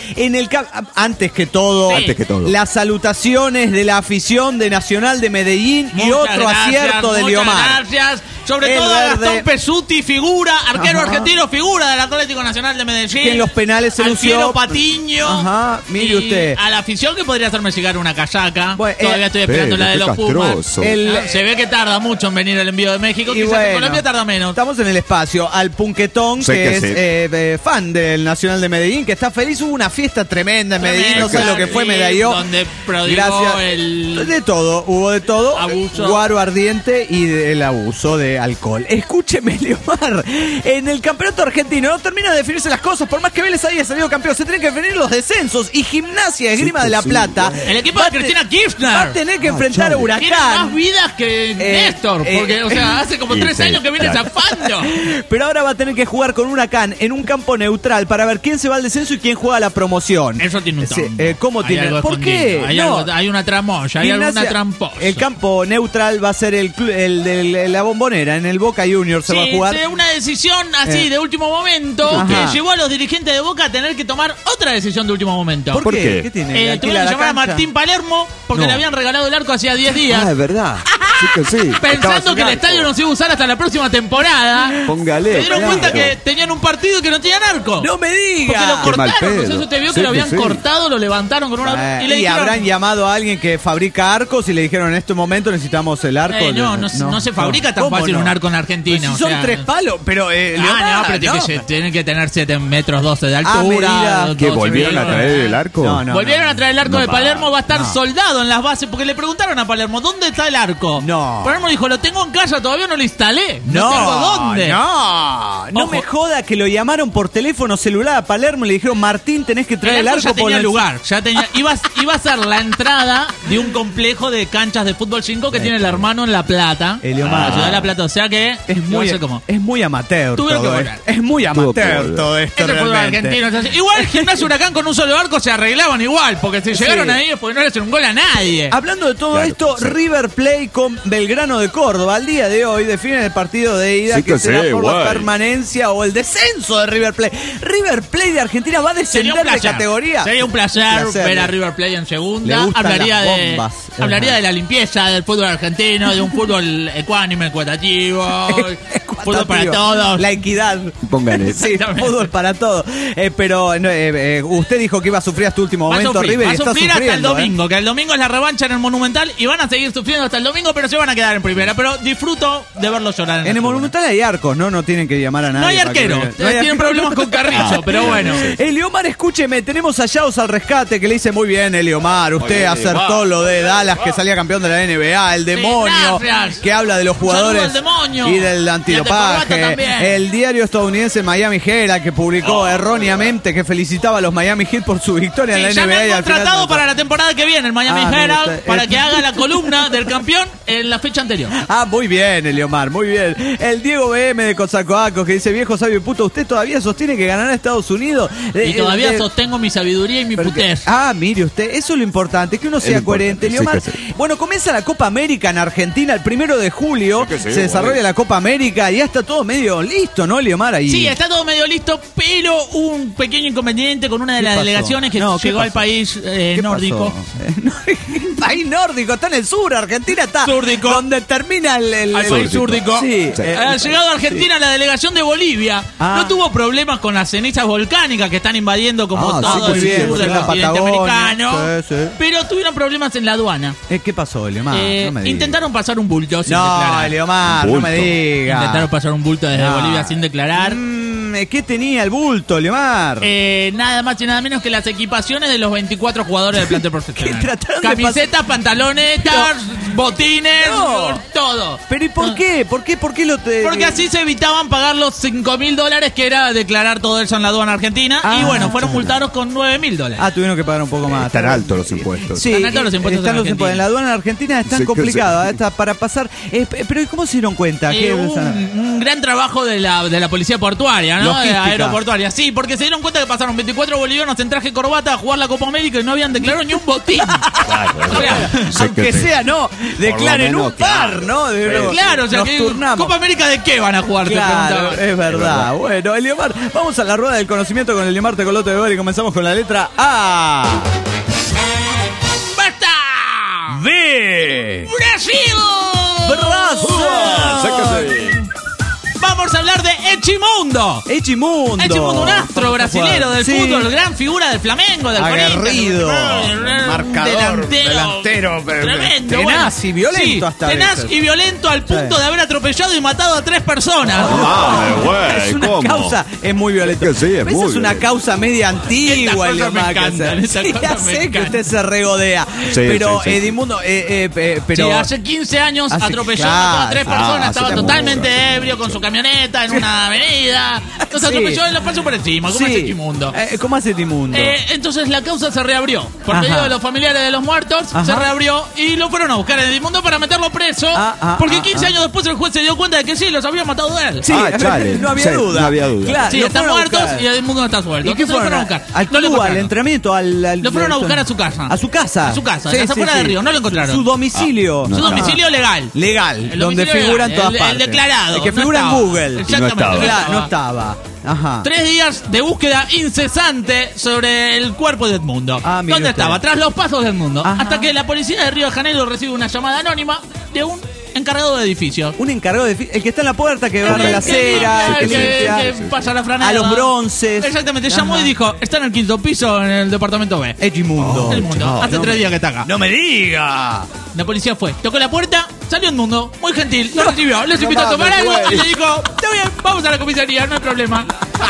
Speaker 2: Antes que todo, las salutaciones de la afición de Nacional de Medellín y otro acierto de Eliomar.
Speaker 6: Gracias. Sobre todo a Gastón Pesuti, figura, arquero argentino, figura del Atlético Nacional de Medellín.
Speaker 2: Que en los penales se lució.
Speaker 6: Alfiero Patiño.
Speaker 2: Ajá, mire usted.
Speaker 6: A la afición que podría hacerme llegar una casaca. Bueno, todavía estoy esperando la de los Pumas. Se ve que tarda mucho en venir el envío de México. Quizás en Colombia tarda menos.
Speaker 2: Estamos en el espacio. Al Punquetón, que es fan del Nacional de Medellín, que está feliz. Hubo una fiesta tremenda en Medellín. No sé lo que fue Medalló.
Speaker 6: Donde prodigó
Speaker 2: de todo. Hubo de todo.
Speaker 6: Abuso.
Speaker 2: Guaro ardiente y el abuso de alcohol. Escúcheme, Eliomar, en el campeonato argentino no terminan de definirse las cosas, por más que Vélez haya salido campeón, se tienen que definir los descensos y Gimnasia Esgrima de La Plata.
Speaker 6: El equipo de Cristina Kirchner
Speaker 2: va a tener que enfrentar a Huracán.
Speaker 6: Tiene más vidas que Néstor, porque hace como 3 años que viene zafando.
Speaker 2: Pero ahora va a tener que jugar con Huracán en un campo neutral para ver quién se va al descenso y quién juega la promoción.
Speaker 6: Eso tiene un tono.
Speaker 2: ¿Cómo tiene? ¿Por qué?
Speaker 6: Hay una tramoya, hay alguna tramposa.
Speaker 2: El campo neutral va a ser el de la Bombonera, en el Boca Juniors se va a jugar.
Speaker 6: Sí, una decisión así de último momento que llevó a los dirigentes de Boca a tener que tomar otra decisión de último momento.
Speaker 2: ¿Por qué? ¿Qué tiene?
Speaker 6: Tuvieron que llamar a Martín Palermo porque le habían regalado el arco hacía 10 días.
Speaker 3: Es verdad. Sí que sí.
Speaker 6: Pensando que el estadio no se iba a usar hasta la próxima temporada.
Speaker 3: Póngale.
Speaker 6: Se dieron cuenta que tenían un partido y que no tenían arco.
Speaker 2: ¡No me digas!
Speaker 6: Porque lo cortaron. No sé si usted vio que lo habían cortado, lo levantaron con una...
Speaker 2: Y habrán llamado a alguien que fabrica arcos y le dijeron en este momento necesitamos el arco.
Speaker 6: No se fabrica tan fácil un arco en Argentina.
Speaker 2: Pues si son 3 palos, pero...
Speaker 6: tienen que tener 7 metros 12 de altura.
Speaker 3: ¿Que volvieron a traer el arco?
Speaker 6: Volvieron a traer el arco de Palermo, va a estar soldado en las bases, porque le preguntaron a Palermo, ¿dónde está el arco? Palermo dijo, lo tengo en casa, todavía no lo instalé. No tengo dónde.
Speaker 2: No me joda que lo llamaron por teléfono celular a Palermo y le dijeron, Martín, tenés que traer el arco.
Speaker 6: Ya tenía lugar, iba a ser la entrada de un complejo de canchas de fútbol 5 que tiene el hermano en La Plata.
Speaker 2: Eliomar.
Speaker 6: La ciudad de La Plata, o sea que
Speaker 2: es muy amateur todo esto. Es muy amateur todo esto.
Speaker 6: Este fútbol argentino es así. Igual Gimnasia Huracán con un solo arco se arreglaban igual, porque si llegaron ahí porque no le hacen un gol a nadie.
Speaker 2: Hablando de todo esto, River Plate con Belgrano de Córdoba al día de hoy definen el partido de ida que será por la permanencia o el descenso de River Plate. River Plate de Argentina va a descender de categoría.
Speaker 6: Sería un placer ver a River Plate en segunda. Hablaría de la limpieza del fútbol argentino, de un fútbol ecuánime, equitativo, fútbol para todos.
Speaker 2: La equidad.
Speaker 3: Póngale.
Speaker 2: Sí, fútbol para todos. Pero usted dijo que iba a sufrir hasta último momento River y está sufriendo.
Speaker 6: Hasta el domingo, que el domingo es la revancha en el Monumental y van a seguir sufriendo hasta el domingo, pero se van a quedar en primera. Pero disfruto de verlos llorar.
Speaker 2: En el Monumental hay arcos, ¿no? No tienen que llamar a nadie.
Speaker 6: No hay arquero. Tienen problemas con Carrillo, pero bueno.
Speaker 2: Eliomar, escúcheme, tenemos a Yaos al rescate que le dice muy bien, Eliomar. Usted acertó lo de Dallas, que salía campeón de la NBA, el demonio, que habla de los jugadores y del antidopaje. El diario estadounidense Miami Herald, que publicó erróneamente que felicitaba a los Miami Heat por su victoria en la NBA.
Speaker 6: Ya me han contratado para la temporada que viene el Miami Herald para que haga la columna del campeón en la fecha anterior.
Speaker 2: Muy bien, Eliomar, muy bien. El Diego BM de Cozacoacos que dice, viejo sabio puto, ¿usted todavía sostiene que ganará Estados Unidos?
Speaker 6: Y todavía sostengo mi sabiduría y mi putez.
Speaker 2: Mire usted, eso es lo importante, que uno sea coherente, Eliomar. Bueno, comienza la Copa América en Argentina el 1 de julio. Se desarrolla la Copa América y realidad está todo medio listo, ¿no, Eliomar? Ahí.
Speaker 6: Sí, está todo medio listo, pero hubo un pequeño inconveniente con una de las delegaciones que llegó al país nórdico.
Speaker 2: País nórdico, está en el sur, Argentina está
Speaker 6: súrdico,
Speaker 2: donde termina el
Speaker 6: país súrdico.
Speaker 2: Sí.
Speaker 6: Ha llegado a Argentina la delegación de Bolivia. No tuvo problemas con las cenizas volcánicas que están invadiendo como todo el sur del continente americano. Pero tuvieron problemas en la aduana.
Speaker 2: ¿Qué pasó, Eliomar? No me digas.
Speaker 6: Intentaron pasar un bulto sin declarar.
Speaker 2: Eliomar, no me digas.
Speaker 6: Intentaron pasar un bulto desde Bolivia sin declarar.
Speaker 2: ¿Qué tenía el bulto, Eliomar?
Speaker 6: Nada más y nada menos que las equipaciones de los 24 jugadores del plantel profesional. Camisetas, pantalonetas, botines, todo.
Speaker 2: ¿Pero y por qué? ¿Por qué lo te...?
Speaker 6: Porque así se evitaban pagar los $5.000 que era declarar todo eso en la aduana argentina. Y bueno, fueron multados con $9.000.
Speaker 2: Tuvieron que pagar un poco más.
Speaker 3: Están altos los impuestos.
Speaker 2: Sí,
Speaker 6: están altos los impuestos
Speaker 2: en la aduana argentina es tan complicado para pasar. Pero ¿cómo se dieron cuenta?
Speaker 6: Un gran trabajo de la policía portuaria, ¿no? Aeroportuaria. Sí, porque se dieron cuenta que pasaron 24 bolivianos en traje y corbata a jugar la Copa América y no habían declarado ni un botín.
Speaker 2: Aunque sea, declaren un par, ¿no?
Speaker 6: Claro, o sea, ¿Copa América de qué van a jugar?
Speaker 2: Claro, es verdad. Bueno, Eliomar, vamos a la rueda del conocimiento con Eliomar Tecolote de Bar y comenzamos con la letra A.
Speaker 6: ¡Basta!
Speaker 2: B.
Speaker 6: ¡Brasil!
Speaker 2: ¡Brasil!
Speaker 6: Vamos a hablar de Edmundo.
Speaker 2: Edmundo,
Speaker 6: un astro brasilero del fútbol, gran figura del Flamengo, del
Speaker 2: aguerrido, marcador, delantero,
Speaker 6: tremendo,
Speaker 2: tenaz y violento hasta
Speaker 6: tenaz y violento al punto de haber atropellado y matado a 3 personas.
Speaker 2: Es una causa, es muy violento.
Speaker 3: Sí, es
Speaker 2: una causa media antigua. Ya sé que usted se regodea. Pero Edmundo,
Speaker 6: pero hace 15 años atropelló a 3 personas, estaba totalmente ebrio con su camioneta en una avenida. Los atropelló y los pasó por encima. ¿Cómo hace Edmundo?
Speaker 2: ¿Cómo hace Edmundo?
Speaker 6: Entonces la causa se reabrió. Por medio de los familiares de los muertos, se reabrió y lo fueron a buscar a Edmundo para meterlo preso. Porque 15 años después el juez se dio cuenta de que sí, los había matado él.
Speaker 2: Sí, no había duda.
Speaker 3: No había duda.
Speaker 2: Claro,
Speaker 6: sí, están muertos y Edmundo no está suelto.
Speaker 2: ¿Y qué fueron a buscar? Al entrenamiento,
Speaker 6: lo fueron a buscar a su casa.
Speaker 2: ¿A su casa?
Speaker 6: A su casa, afuera de Río, no lo encontraron.
Speaker 2: Su domicilio.
Speaker 6: Su domicilio legal.
Speaker 2: Legal, donde figuran todas partes.
Speaker 6: El declarado.
Speaker 2: El que figura en Google.
Speaker 6: Exactamente.
Speaker 2: No estaba. Ajá.
Speaker 6: 3 días de búsqueda incesante sobre el cuerpo de Edmundo. ¿Dónde estaba? Tras los pasos de Edmundo. Hasta que la policía de Río de Janeiro recibe una llamada anónima de un encargado de edificio.
Speaker 2: Un encargado de edificio. El que está en la puerta, que barre la acera,
Speaker 6: que pasa la franela.
Speaker 2: A los bronces.
Speaker 6: Exactamente. Llamó y dijo: está en el 5º piso en el departamento B.
Speaker 2: Edmundo.
Speaker 6: Hace 3 días que está acá.
Speaker 2: ¡No me diga!
Speaker 6: La policía fue, tocó la puerta, salió Edmundo, muy gentil, lo recibió, les invitó a tomar algo y le dijo: está bien, vamos a la comisaría, no hay problema.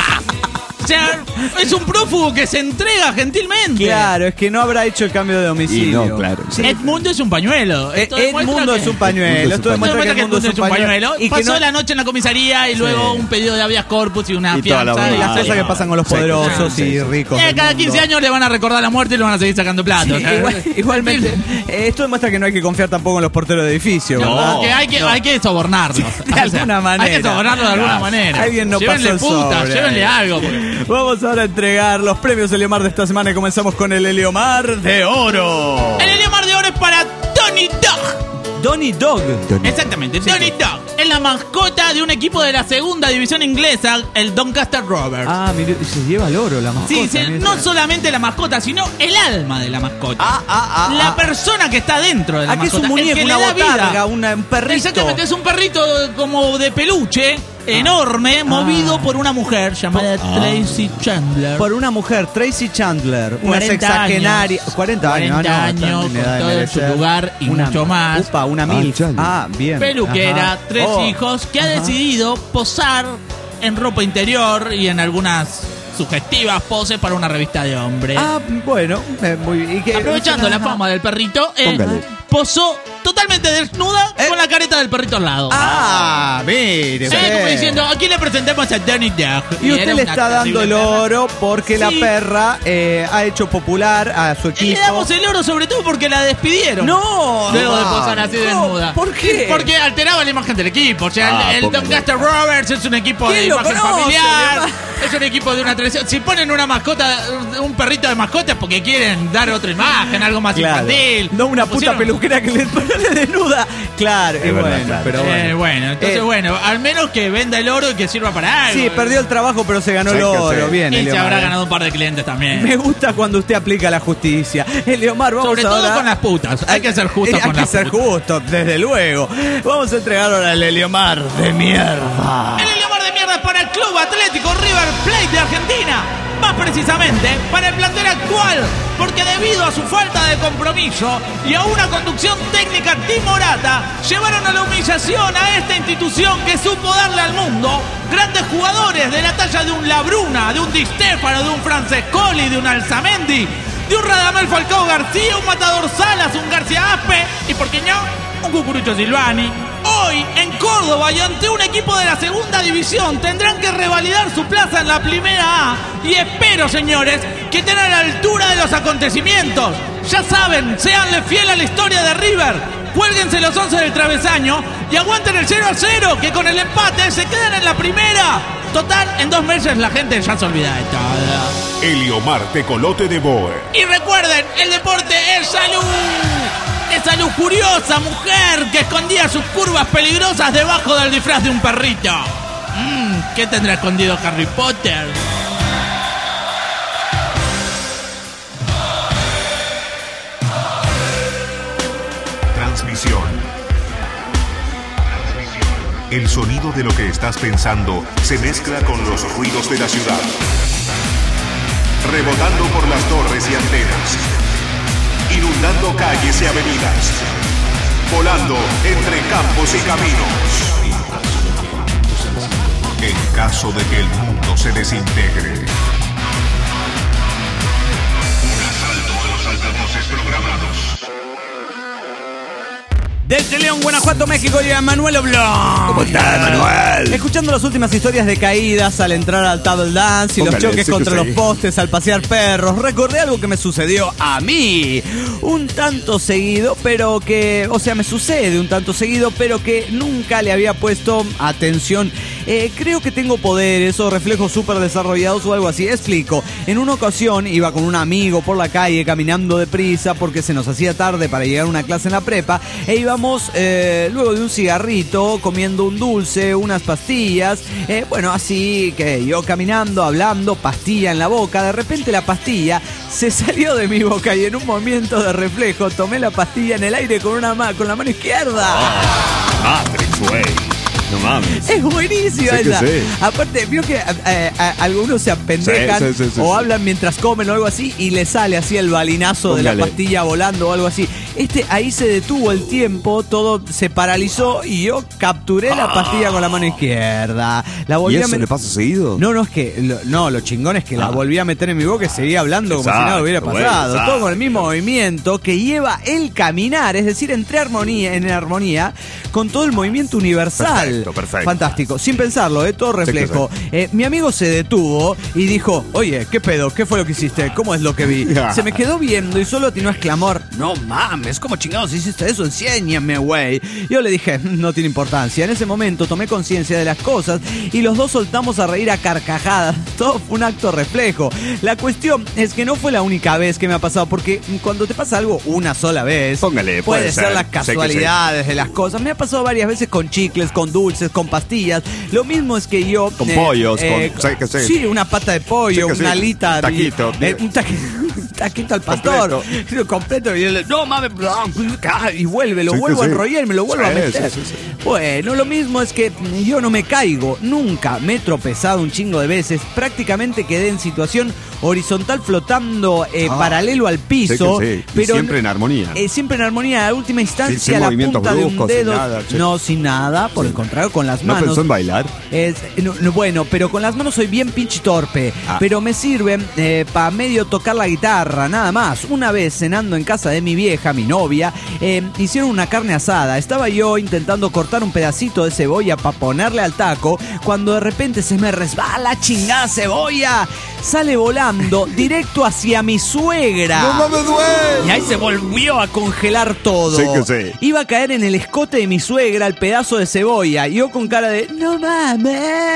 Speaker 6: O sea, es un prófugo que se entrega gentilmente.
Speaker 2: Claro, es que no habrá hecho el cambio de domicilio.
Speaker 3: No, claro.
Speaker 6: Sí. Edmundo es un pañuelo.
Speaker 2: Edmundo es un pañuelo. Esto demuestra que Edmundo es un pañuelo.
Speaker 6: Y pasó la noche en la comisaría y luego un pedido de habeas corpus y una fianza.
Speaker 2: Y las cosas que pasan con los poderosos y ricos.
Speaker 6: Cada 15 años le van a recordar la muerte y lo van a seguir sacando platos.
Speaker 2: Igualmente, esto demuestra que no hay que confiar tampoco en los porteros de edificio, ¿verdad?
Speaker 6: No, que hay que sobornarlos.
Speaker 2: De alguna manera.
Speaker 6: Hay que sobornarlos de alguna manera.
Speaker 2: Alguien no
Speaker 6: llévenle
Speaker 2: pasó
Speaker 6: puta,
Speaker 2: sobre.
Speaker 6: llévenle algo.
Speaker 2: Vamos ahora a entregar los premios Eliomar de esta semana y comenzamos con el Eliomar de Oro.
Speaker 6: El Eliomar de Oro es para Donny Dog.
Speaker 2: Donny Dog.
Speaker 6: Exactamente, Donny Dog. Es la mascota de un equipo de la 2ª división inglesa, el Doncaster Rovers.
Speaker 2: Mire, se lleva el oro la mascota.
Speaker 6: Sí, no solamente la mascota, sino el alma de la mascota. La persona que está dentro de la mascota.
Speaker 2: Que es un muñeco, una botarga, un perrito.
Speaker 6: Exactamente, es un perrito como de peluche. Enorme, movido por una mujer llamada Tracy Chandler.
Speaker 2: Por una mujer, Tracy Chandler, una sexagenaria. 40 años,
Speaker 6: con todo en su lugar y mucho más.
Speaker 2: Una mil. Bien.
Speaker 6: Peluquera, 3 hijos, que ha decidido posar en ropa interior y en algunas sugestivas poses para una revista de hombres.
Speaker 2: Bueno,
Speaker 6: aprovechando la fama del perrito, posó totalmente desnuda con la careta del perrito al lado.
Speaker 2: Mire.
Speaker 6: Como diciendo: aquí le presentamos a Donny Dog.
Speaker 2: Y usted le está dando el oro porque la perra ha hecho popular a su equipo.
Speaker 6: Y le damos el oro sobre todo porque la despidieron.
Speaker 2: Luego
Speaker 6: de posar así desnuda.
Speaker 2: ¿Por qué?
Speaker 6: Porque alteraba la imagen del equipo. O sea, el Doncaster Rovers es un equipo de imagen familiar. Es un equipo de una tradición. Si ponen una mascota, un perrito de mascota, es porque quieren dar otra imagen, algo más infantil.
Speaker 2: No una puta peluquera que le desnuda. Claro,
Speaker 3: Es
Speaker 2: y
Speaker 3: verdad,
Speaker 2: bueno,
Speaker 3: claro.
Speaker 2: pero bueno.
Speaker 6: Bueno, entonces bueno, al menos que venda el oro y que sirva para algo.
Speaker 2: Sí, perdió el trabajo, pero se ganó el
Speaker 3: ¿Sabes qué
Speaker 2: oro.
Speaker 3: hacer?
Speaker 2: Bien,
Speaker 6: Y se
Speaker 2: Eliomar.
Speaker 6: habrá ganado un par de clientes también.
Speaker 2: Me gusta cuando usted aplica la justicia. Eliomar, vamos
Speaker 6: Sobre todo
Speaker 2: ahora...
Speaker 6: con las putas. Hay que ser justo
Speaker 2: Hay
Speaker 6: con
Speaker 2: que
Speaker 6: las
Speaker 2: ser
Speaker 6: putas.
Speaker 2: justo, desde luego. Vamos a entregar ahora al Eliomar de mierda.
Speaker 6: El Eliomar de mierda es para el Club Atlético River Plate de Argentina. Más precisamente, para el plantel actual. Porque debido a su falta de compromiso y a una conducción técnica timorata, llevaron a la humillación a esta institución que supo darle al mundo grandes jugadores de la talla de un Labruna, de un Di Stéfano, de un Francescoli, de un Alzamendi, de un Radamel Falcao García, un Matador Salas, un García Aspe y, ¿por qué no?, un Cucurucho Silvani. Hoy, en Córdoba y ante un equipo de la segunda división, tendrán que revalidar su plaza en la primera A. Y espero, señores, que estén a la altura de los acontecimientos. Ya saben, séanle fiel a la historia de River. Cuélguense los 11 del travesaño y aguanten el 0-0, que con el empate se quedan en la primera. Total, en 2 meses la gente ya se olvida de todo.
Speaker 1: Eliomar Tecolote de Boer.
Speaker 6: Y recuerden, el deporte es salud. Esa lujuriosa mujer que escondía sus curvas peligrosas debajo del disfraz de un perrito. ¿Qué tendrá escondido Harry Potter?
Speaker 1: Transmisión. El sonido de lo que estás pensando se mezcla con los ruidos de la ciudad. Rebotando por las torres y antenas. Inundando calles y avenidas. Volando entre campos y caminos. En caso de que el mundo se desintegre. Un asalto a los altavoces programados.
Speaker 2: Desde León, Guanajuato, México, llega Manuel Oblong.
Speaker 3: ¿Cómo estás, Manuel?
Speaker 2: Escuchando las últimas historias de caídas al entrar al table dance y
Speaker 3: Póngale,
Speaker 2: los choques
Speaker 3: sí que
Speaker 2: contra
Speaker 3: sí.
Speaker 2: los postes al pasear perros, recordé algo que me sucedió a mí. Un tanto seguido, pero que... O sea, me sucede un tanto seguido, pero que nunca le había puesto atención. Creo que tengo poderes o reflejos súper desarrollados o algo así. Explico. En una ocasión iba con un amigo por la calle caminando deprisa porque se nos hacía tarde para llegar a una clase en la prepa e íbamos luego de un cigarrito comiendo un dulce, unas pastillas, bueno, así que yo caminando, hablando, pastilla en la boca. De repente la pastilla se salió de mi boca y en un movimiento de reflejo tomé la pastilla en el aire con la mano izquierda.
Speaker 3: Matrix, güey. No mames.
Speaker 2: Es buenísima
Speaker 3: Sí que
Speaker 2: esa.
Speaker 3: sí.
Speaker 2: Aparte, vio que algunos se apendejan
Speaker 3: Sí.
Speaker 2: o hablan mientras comen o algo así y le sale así el balinazo de la
Speaker 3: Póngale.
Speaker 2: pastilla volando o algo así. Ahí se detuvo el tiempo, todo se paralizó y yo capturé la pastilla con la mano izquierda. La
Speaker 3: ¿Y
Speaker 2: volví a
Speaker 3: eso
Speaker 2: met-
Speaker 3: le pasa seguido?
Speaker 2: No, es que lo chingón es que la volví a meter en mi boca y seguía hablando como si
Speaker 3: Exacto,
Speaker 2: nada hubiera
Speaker 3: güey,
Speaker 2: pasado.
Speaker 3: exacto.
Speaker 2: Todo con el mismo movimiento que lleva el caminar, es decir, entré en armonía con todo el movimiento universal.
Speaker 3: Perfecto.
Speaker 2: Fantástico, sin pensarlo, todo reflejo. Mi amigo se detuvo y dijo, oye, ¿qué pedo? ¿Qué fue lo que hiciste? ¿Cómo es lo que vi? Se me quedó viendo y solo atinó a exclamar, no mames, ¿cómo chingados hiciste eso? Enséñame, güey. Yo le dije, no tiene importancia. En ese momento tomé conciencia de las cosas y los dos soltamos a reír a carcajadas. Todo fue un acto reflejo. La cuestión es que no fue la única vez que me ha pasado, porque cuando te pasa algo una sola vez,
Speaker 3: Póngale,
Speaker 2: puede
Speaker 3: puede
Speaker 2: ser
Speaker 3: ser.
Speaker 2: las
Speaker 3: Sé que sí.
Speaker 2: casualidades de las cosas. Me ha pasado varias veces con chicles, con dulces, con pastillas. Lo mismo es que yo...
Speaker 3: Con pollos, sé que sí.
Speaker 2: Sí, una pata de pollo,
Speaker 3: Sé que
Speaker 2: una
Speaker 3: sí.
Speaker 2: alita.
Speaker 3: Un taquito,
Speaker 2: un taquito al pastor. Completo. Y él, no mames, y vuelve, lo
Speaker 3: Sí que
Speaker 2: vuelvo a
Speaker 3: sí.
Speaker 2: enrollar y me lo vuelvo a
Speaker 3: Sí,
Speaker 2: meter.
Speaker 3: sí.
Speaker 2: Bueno, lo mismo es que yo no me caigo. Nunca me he tropezado un chingo de veces. Prácticamente quedé en situación horizontal flotando paralelo al piso.
Speaker 3: Sé que sí. Y
Speaker 2: Pero
Speaker 3: siempre en armonía.
Speaker 2: siempre en armonía. A última instancia,
Speaker 3: sin
Speaker 2: la
Speaker 3: movimientos
Speaker 2: punta de un
Speaker 3: bruscos, sin
Speaker 2: dedo.
Speaker 3: nada, che.
Speaker 2: No, sin nada. Por el contrario, con las
Speaker 3: ¿No
Speaker 2: manos.
Speaker 3: pensó en bailar?
Speaker 2: Bueno, pero con las manos soy bien pinche torpe. Pero me sirven para medio tocar la guitarra, nada más. Una vez cenando en casa de mi vieja, mi novia, hicieron una carne asada. Estaba yo intentando cortar un pedacito de cebolla para ponerle al taco, cuando de repente se me resbala chingada cebolla. Sale volando directo hacia mi suegra.
Speaker 3: ¡No mames, güey!
Speaker 2: Y ahí se volvió a congelar todo.
Speaker 3: Sí que sí.
Speaker 2: Iba a caer en el escote de mi suegra el pedazo de cebolla. Y yo con cara de, ¡no mames!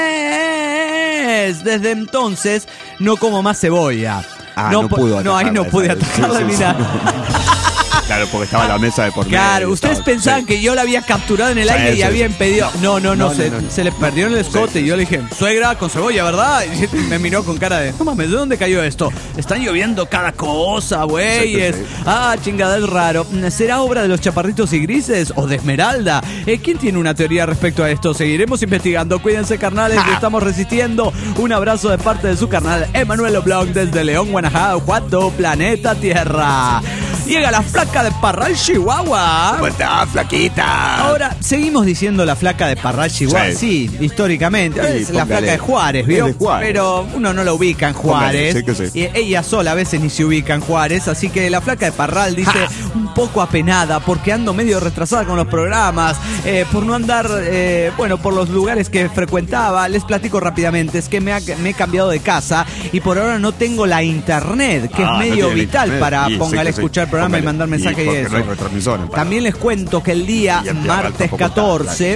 Speaker 2: Desde entonces no como más cebolla.
Speaker 3: No pudo
Speaker 2: No, ahí no
Speaker 3: atajarla
Speaker 2: pude
Speaker 3: esa vez.
Speaker 2: atajarla
Speaker 3: Sí,
Speaker 2: ni
Speaker 3: sí,
Speaker 2: nada.
Speaker 3: Claro, porque estaba la mesa de por medio.
Speaker 2: Claro, ustedes pensaban
Speaker 3: sí.
Speaker 2: que yo la había capturado en el
Speaker 3: Sí,
Speaker 2: aire y
Speaker 3: sí,
Speaker 2: había
Speaker 3: sí.
Speaker 2: impedido. No, se le perdió en el escote.
Speaker 3: Sí, sí,
Speaker 2: Y yo le dije, suegra, con cebolla, ¿verdad? Y me miró con cara de, no mames, ¿de dónde cayó esto? Están lloviendo cada cosa, güeyes.
Speaker 3: Sí, sí, sí.
Speaker 2: Ah, chingada, es raro. ¿Será obra de los chaparritos y grises o de Esmeralda? ¿Quién tiene una teoría respecto a esto? Seguiremos investigando. Cuídense, carnales, que estamos resistiendo. Un abrazo de parte de su carnal Emanuel Oblong desde León, Guanajuato, planeta Tierra. Llega la flaca de Parral, Chihuahua.
Speaker 3: ¿Cómo está, flaquita?
Speaker 2: Ahora, seguimos diciendo la flaca de Parral, Chihuahua. Sí, históricamente.
Speaker 3: Sí,
Speaker 2: Es la
Speaker 3: póngale.
Speaker 2: flaca de Juárez, ¿vio?
Speaker 3: Es de Juárez.
Speaker 2: Pero uno no la ubica en Juárez.
Speaker 3: Póngale, sí que sí.
Speaker 2: Y ella sola a veces ni se ubica en Juárez. Así que la flaca de Parral dice un poco apenada porque ando medio retrasada con los programas. Por no andar, por los lugares que frecuentaba. Les platico rápidamente. Es que me he cambiado de casa y por ahora no tengo la internet, que es
Speaker 3: no
Speaker 2: medio
Speaker 3: tiene
Speaker 2: vital
Speaker 3: internet.
Speaker 2: para
Speaker 3: Sí,
Speaker 2: póngale a
Speaker 3: sí,
Speaker 2: escuchar el programa
Speaker 3: póngale.
Speaker 2: y mandar mensaje y
Speaker 3: porque
Speaker 2: eso.
Speaker 3: no hay retransmisor en Parral.
Speaker 2: También les cuento que el día
Speaker 3: Y en Parral
Speaker 2: martes
Speaker 3: tampoco está,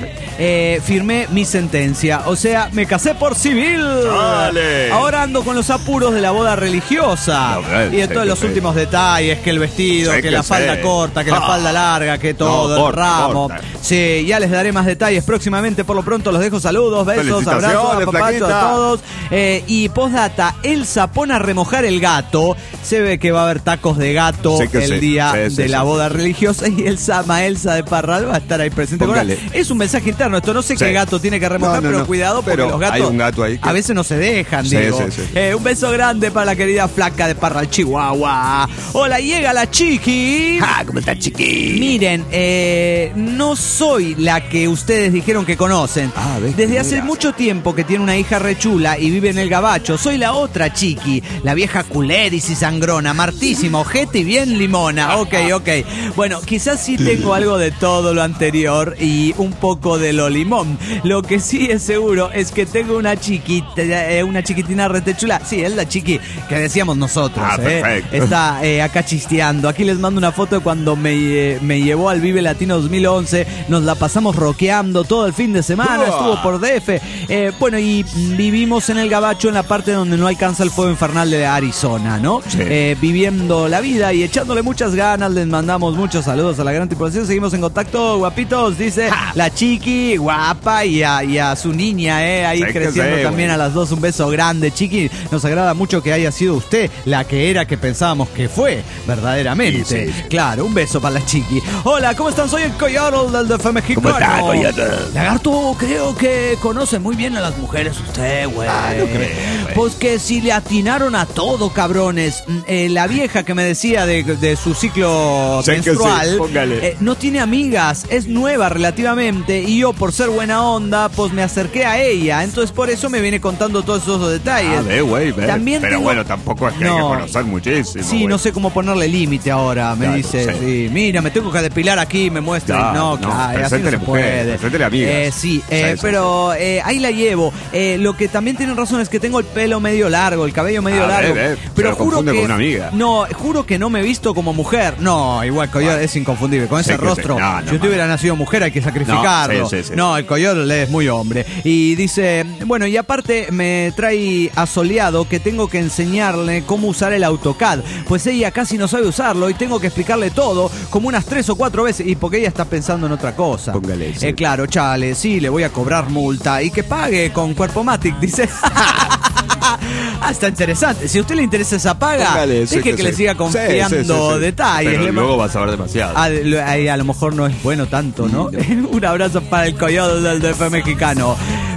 Speaker 2: 14 firmé mi sentencia. O sea, me casé por civil.
Speaker 3: ¡Dale!
Speaker 2: Ahora ando con los apuros de la boda religiosa.
Speaker 3: No, pero
Speaker 2: Y de
Speaker 3: sí,
Speaker 2: todos los
Speaker 3: sí.
Speaker 2: últimos detalles, que el vestido,
Speaker 3: Sí,
Speaker 2: que la
Speaker 3: sí.
Speaker 2: falda corta, que la falda larga, que todo, el
Speaker 3: corta,
Speaker 2: ramo.
Speaker 3: corta.
Speaker 2: Sí, ya les daré más detalles próximamente. Por lo pronto los dejo saludos, besos, abrazos,
Speaker 3: Felicitaciones,
Speaker 2: apapachos a
Speaker 3: flaquita.
Speaker 2: todos. Y postdata, Elsa pone a remojar el gato. Se ve que va a haber tacos de gato
Speaker 3: Sí que
Speaker 2: el
Speaker 3: sí.
Speaker 2: día
Speaker 3: Sí, sí,
Speaker 2: de la
Speaker 3: sí,
Speaker 2: boda religiosa y Elsa de Parral va a estar ahí presente.
Speaker 3: Póngale.
Speaker 2: Ahora, es un mensaje interno, esto no sé
Speaker 3: Sí.
Speaker 2: qué gato tiene que remojar,
Speaker 3: No, no,
Speaker 2: pero
Speaker 3: no.
Speaker 2: cuidado porque
Speaker 3: Pero
Speaker 2: los gatos
Speaker 3: hay un gato ahí que-
Speaker 2: a veces no se dejan,
Speaker 3: Sí,
Speaker 2: digo.
Speaker 3: sí, sí.
Speaker 2: Un beso grande para la querida flaca de Parral, Chihuahua. Hola, llega la chiqui.
Speaker 3: ¿Cómo está, chiqui?
Speaker 2: Miren, no soy la que ustedes dijeron que conocen.
Speaker 3: ¿ves?
Speaker 2: Desde hace
Speaker 3: Mira.
Speaker 2: mucho tiempo que tiene una hija rechula y vive en el Gabacho. Soy la otra chiqui, la vieja culeris y sangrona, martísima, ojete y bien limona. Ok. Bueno, quizás sí tengo algo de todo lo anterior y un poco de lo limón. Lo que sí es seguro es que tengo una chiquitina retechula. Sí, es la chiqui que decíamos nosotros.
Speaker 3: Perfecto.
Speaker 2: Está acá chisteando. Aquí les mando una foto de cuando me llevó al Vive Latino 2011. Nos la pasamos rockeando todo el fin de semana. Estuvo por DF. Y vivimos en el Gabacho, en la parte donde no alcanza el fuego infernal de Arizona, ¿no?
Speaker 3: Sí.
Speaker 2: Viviendo la vida y echándole muchas ganas. Les mandamos muchos saludos a la gran tripulación. Seguimos en contacto, guapitos. Dice la chiqui, guapa, y a su niña, ahí
Speaker 3: Sí que
Speaker 2: creciendo
Speaker 3: sí,
Speaker 2: también
Speaker 3: güey.
Speaker 2: a las dos. Un beso grande, chiqui. Nos agrada mucho que haya sido usted la que era que pensábamos que fue, verdaderamente.
Speaker 3: Sí, sí, sí.
Speaker 2: Claro, un beso para la chiqui. Hola, ¿cómo están? Soy el Coyotl del DF mexicano.
Speaker 3: ¿Cómo está, Coyotl?
Speaker 2: Lagarto, creo que conoce muy bien a las mujeres usted, güey.
Speaker 3: no creo, güey.
Speaker 2: Pues que si le atinaron a todo, cabrones. La vieja que me decía de su ciclo
Speaker 3: Sí que sí,
Speaker 2: menstrual
Speaker 3: póngale.
Speaker 2: no tiene amigas, es nueva relativamente y yo por ser buena onda pues me acerqué a ella, entonces por eso me viene contando todos esos detalles.
Speaker 3: Güey,
Speaker 2: También
Speaker 3: pero
Speaker 2: tengo-
Speaker 3: bueno, tampoco es que hay que
Speaker 2: No.
Speaker 3: conocer muchísimo.
Speaker 2: Sí,
Speaker 3: güey.
Speaker 2: no sé cómo ponerle límite ahora, me
Speaker 3: Claro,
Speaker 2: dice,
Speaker 3: sí.
Speaker 2: sí, mira, me tengo que depilar aquí, me muestra,
Speaker 3: Claro,
Speaker 2: no,
Speaker 3: no,
Speaker 2: claro, así no
Speaker 3: preséntele
Speaker 2: se
Speaker 3: mujer,
Speaker 2: puede.
Speaker 3: preséntele amigas.
Speaker 2: Sí,
Speaker 3: Sí,
Speaker 2: pero ahí la llevo. Lo que también tienen razón es que tengo el pelo medio largo, el cabello medio largo,
Speaker 3: se
Speaker 2: pero
Speaker 3: lo
Speaker 2: juro
Speaker 3: confunde
Speaker 2: que
Speaker 3: con una amiga.
Speaker 2: no, juro que no me he visto como mujer. No, igual Coyote es inconfundible, con
Speaker 3: Sí
Speaker 2: ese
Speaker 3: que sí.
Speaker 2: rostro.
Speaker 3: No, no,
Speaker 2: si usted
Speaker 3: man.
Speaker 2: hubiera nacido mujer hay que sacrificarlo.
Speaker 3: No, sí, sí, sí.
Speaker 2: No, el Coyote es muy hombre. Y dice, bueno, y aparte me trae asoleado que tengo que enseñarle cómo usar el AutoCAD, pues ella casi no sabe usarlo y tengo que explicarle todo como unas 3 o 4 veces y porque ella está pensando en otra cosa.
Speaker 3: Póngale, sí.
Speaker 2: Claro, chale, sí, le voy a cobrar multa y que pague con Cuerpomatic, dice. Está interesante. Si a usted le interesa esa paga,
Speaker 3: Póngale, sí
Speaker 2: deje que le
Speaker 3: sí.
Speaker 2: siga confiando
Speaker 3: Sí.
Speaker 2: detalles.
Speaker 3: Pero
Speaker 2: Le
Speaker 3: luego vas a ver demasiado.
Speaker 2: a lo mejor no es bueno tanto, ¿no? Un abrazo para el Coyote del DF mexicano.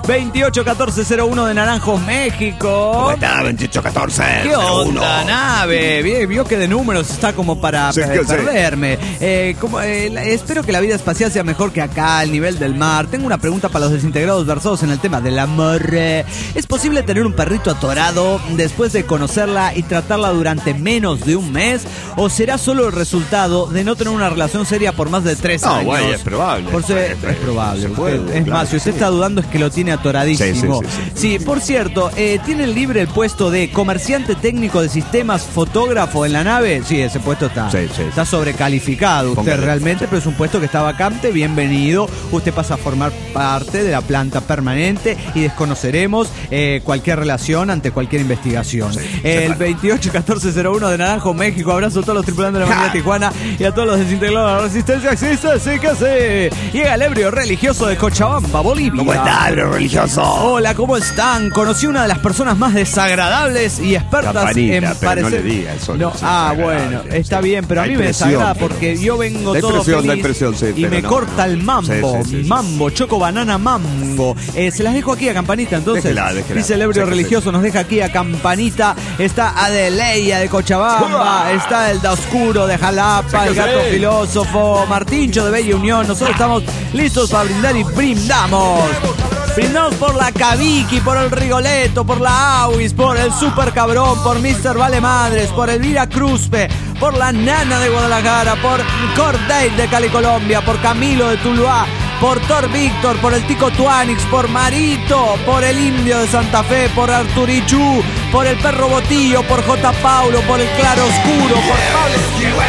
Speaker 2: 281401 de Naranjos, México.
Speaker 3: ¿Cómo está? 2814.
Speaker 2: ¿Qué onda, nave? Vio que de números está como para
Speaker 3: Sí, que sí.
Speaker 2: perderme. Espero que la vida espacial sea mejor que acá, al nivel del mar. Tengo una pregunta para los desintegrados versados en el tema del amor. ¿Es posible tener un perrito atorado después de conocerla y tratarla durante menos de un mes? ¿O será solo el resultado de no tener una relación seria por más de 3 años?
Speaker 3: No, güey, es probable.
Speaker 2: Es probable.
Speaker 3: Se puede,
Speaker 2: Es
Speaker 3: claro
Speaker 2: más, si
Speaker 3: que
Speaker 2: usted
Speaker 3: sí.
Speaker 2: está dudando es que lo tiene atoradísimo.
Speaker 3: Sí.
Speaker 2: Sí, por cierto, ¿tiene libre el puesto de comerciante técnico de sistemas fotógrafo en la nave? Sí, ese puesto está,
Speaker 3: Sí.
Speaker 2: está sobrecalificado usted
Speaker 3: Póngale.
Speaker 2: realmente, pero es un puesto que está vacante, bienvenido. Usted pasa a formar parte de la planta permanente y desconoceremos cualquier relación protección ante cualquier investigación. El 281401 de Naranjo, México. Abrazo a todos los tripulantes de la Marina Tijuana y a todos los desintegrados de la Resistencia. Existe, sí que sí. Llega el ebrio religioso de Cochabamba, Bolivia.
Speaker 3: ¿Cómo está, ebrio religioso?
Speaker 2: Hola, ¿cómo están? Conocí una de las personas más desagradables y expertas
Speaker 3: Campanita,
Speaker 2: en
Speaker 3: pero
Speaker 2: parecer.
Speaker 3: no le diga eso,
Speaker 2: No, bueno, está bien, pero a mí me
Speaker 3: presión,
Speaker 2: desagrada
Speaker 3: pero-
Speaker 2: porque yo vengo
Speaker 3: Da
Speaker 2: todo
Speaker 3: impresión, da
Speaker 2: feliz
Speaker 3: impresión, sí,
Speaker 2: y
Speaker 3: pero
Speaker 2: me
Speaker 3: no,
Speaker 2: corta
Speaker 3: no.
Speaker 2: el mambo,
Speaker 3: Sí.
Speaker 2: mambo, choco banana mango. Se las dejo aquí a Campanita, entonces.
Speaker 3: Déjela.
Speaker 2: Dice el ebrio religioso, nos deja aquí a Campanita. Está Adeleia de Cochabamba, está el Da Oscuro de Jalapa, el gato filósofo, Martincho de Bella Unión. Nosotros estamos listos para brindar y brindamos. Brindamos por la Cabiki, por el Rigoletto, por la Awis, por el Super Cabrón, por Mr. Vale Madres, por Elvira Cruzpe, por la Nana de Guadalajara, por Corday de Cali, Colombia, por Camilo de Tuluá, por Thor Víctor, por el Tico Tuanix, por Marito, por el Indio de Santa Fe, por Arturichú, por el Perro Botillo, por J. Paulo, por el Claro Oscuro, por Pablo.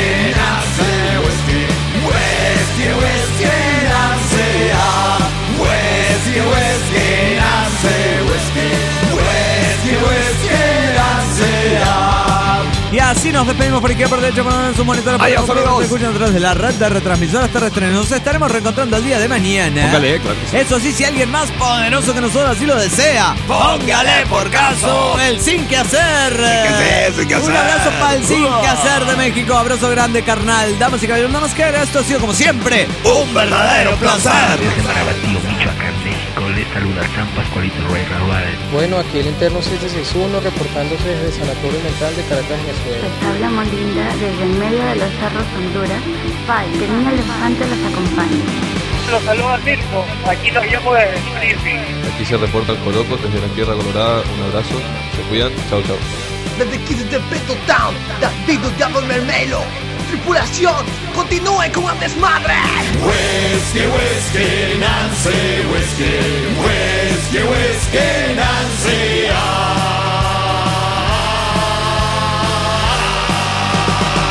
Speaker 2: Y así nos despedimos por Ikea por derecho en su monitor.
Speaker 3: Adiós, amigos.
Speaker 2: Se escuchan atrás de la red de retransmisoras terrestres. Nos estaremos reencontrando el día de mañana.
Speaker 3: Póngale, claro que sí.
Speaker 2: Eso sí, si alguien más poderoso que nosotros así lo desea, póngale por caso el Sin Que Hacer.
Speaker 3: Sin Que Hacer.
Speaker 2: Un abrazo para el Sin Que Hacer de México. Abrazo grande, carnal. Damas y caballeros, no nos queda. Esto ha sido como siempre un verdadero placer.
Speaker 7: Desde Marabatío, Michoacán, México, les saluda San Pascualito Rey Raúl.
Speaker 8: Bueno, aquí el interno 761 reportándose desde el Sanatorio Mental de Caracas, Venezuela.
Speaker 9: Les habla Molinda desde en medio de los cerros Honduras. Pai, que Niña Elefante los acompañe.
Speaker 10: Los saluda Mirko, aquí nos llamo de Frisbee.
Speaker 11: Aquí se reporta el Coloco desde la Tierra Colorada. Un abrazo, se cuidan, chao chao.
Speaker 12: Desde aquí desde Beto Town, David Diablo Mermelo. Tripulación, continúe con el desmadre.
Speaker 1: Whisky, whisky, Nancy, whisky, whisky, whisky, Nancy.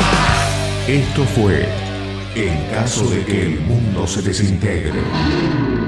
Speaker 1: Esto fue En caso de que el mundo se desintegre.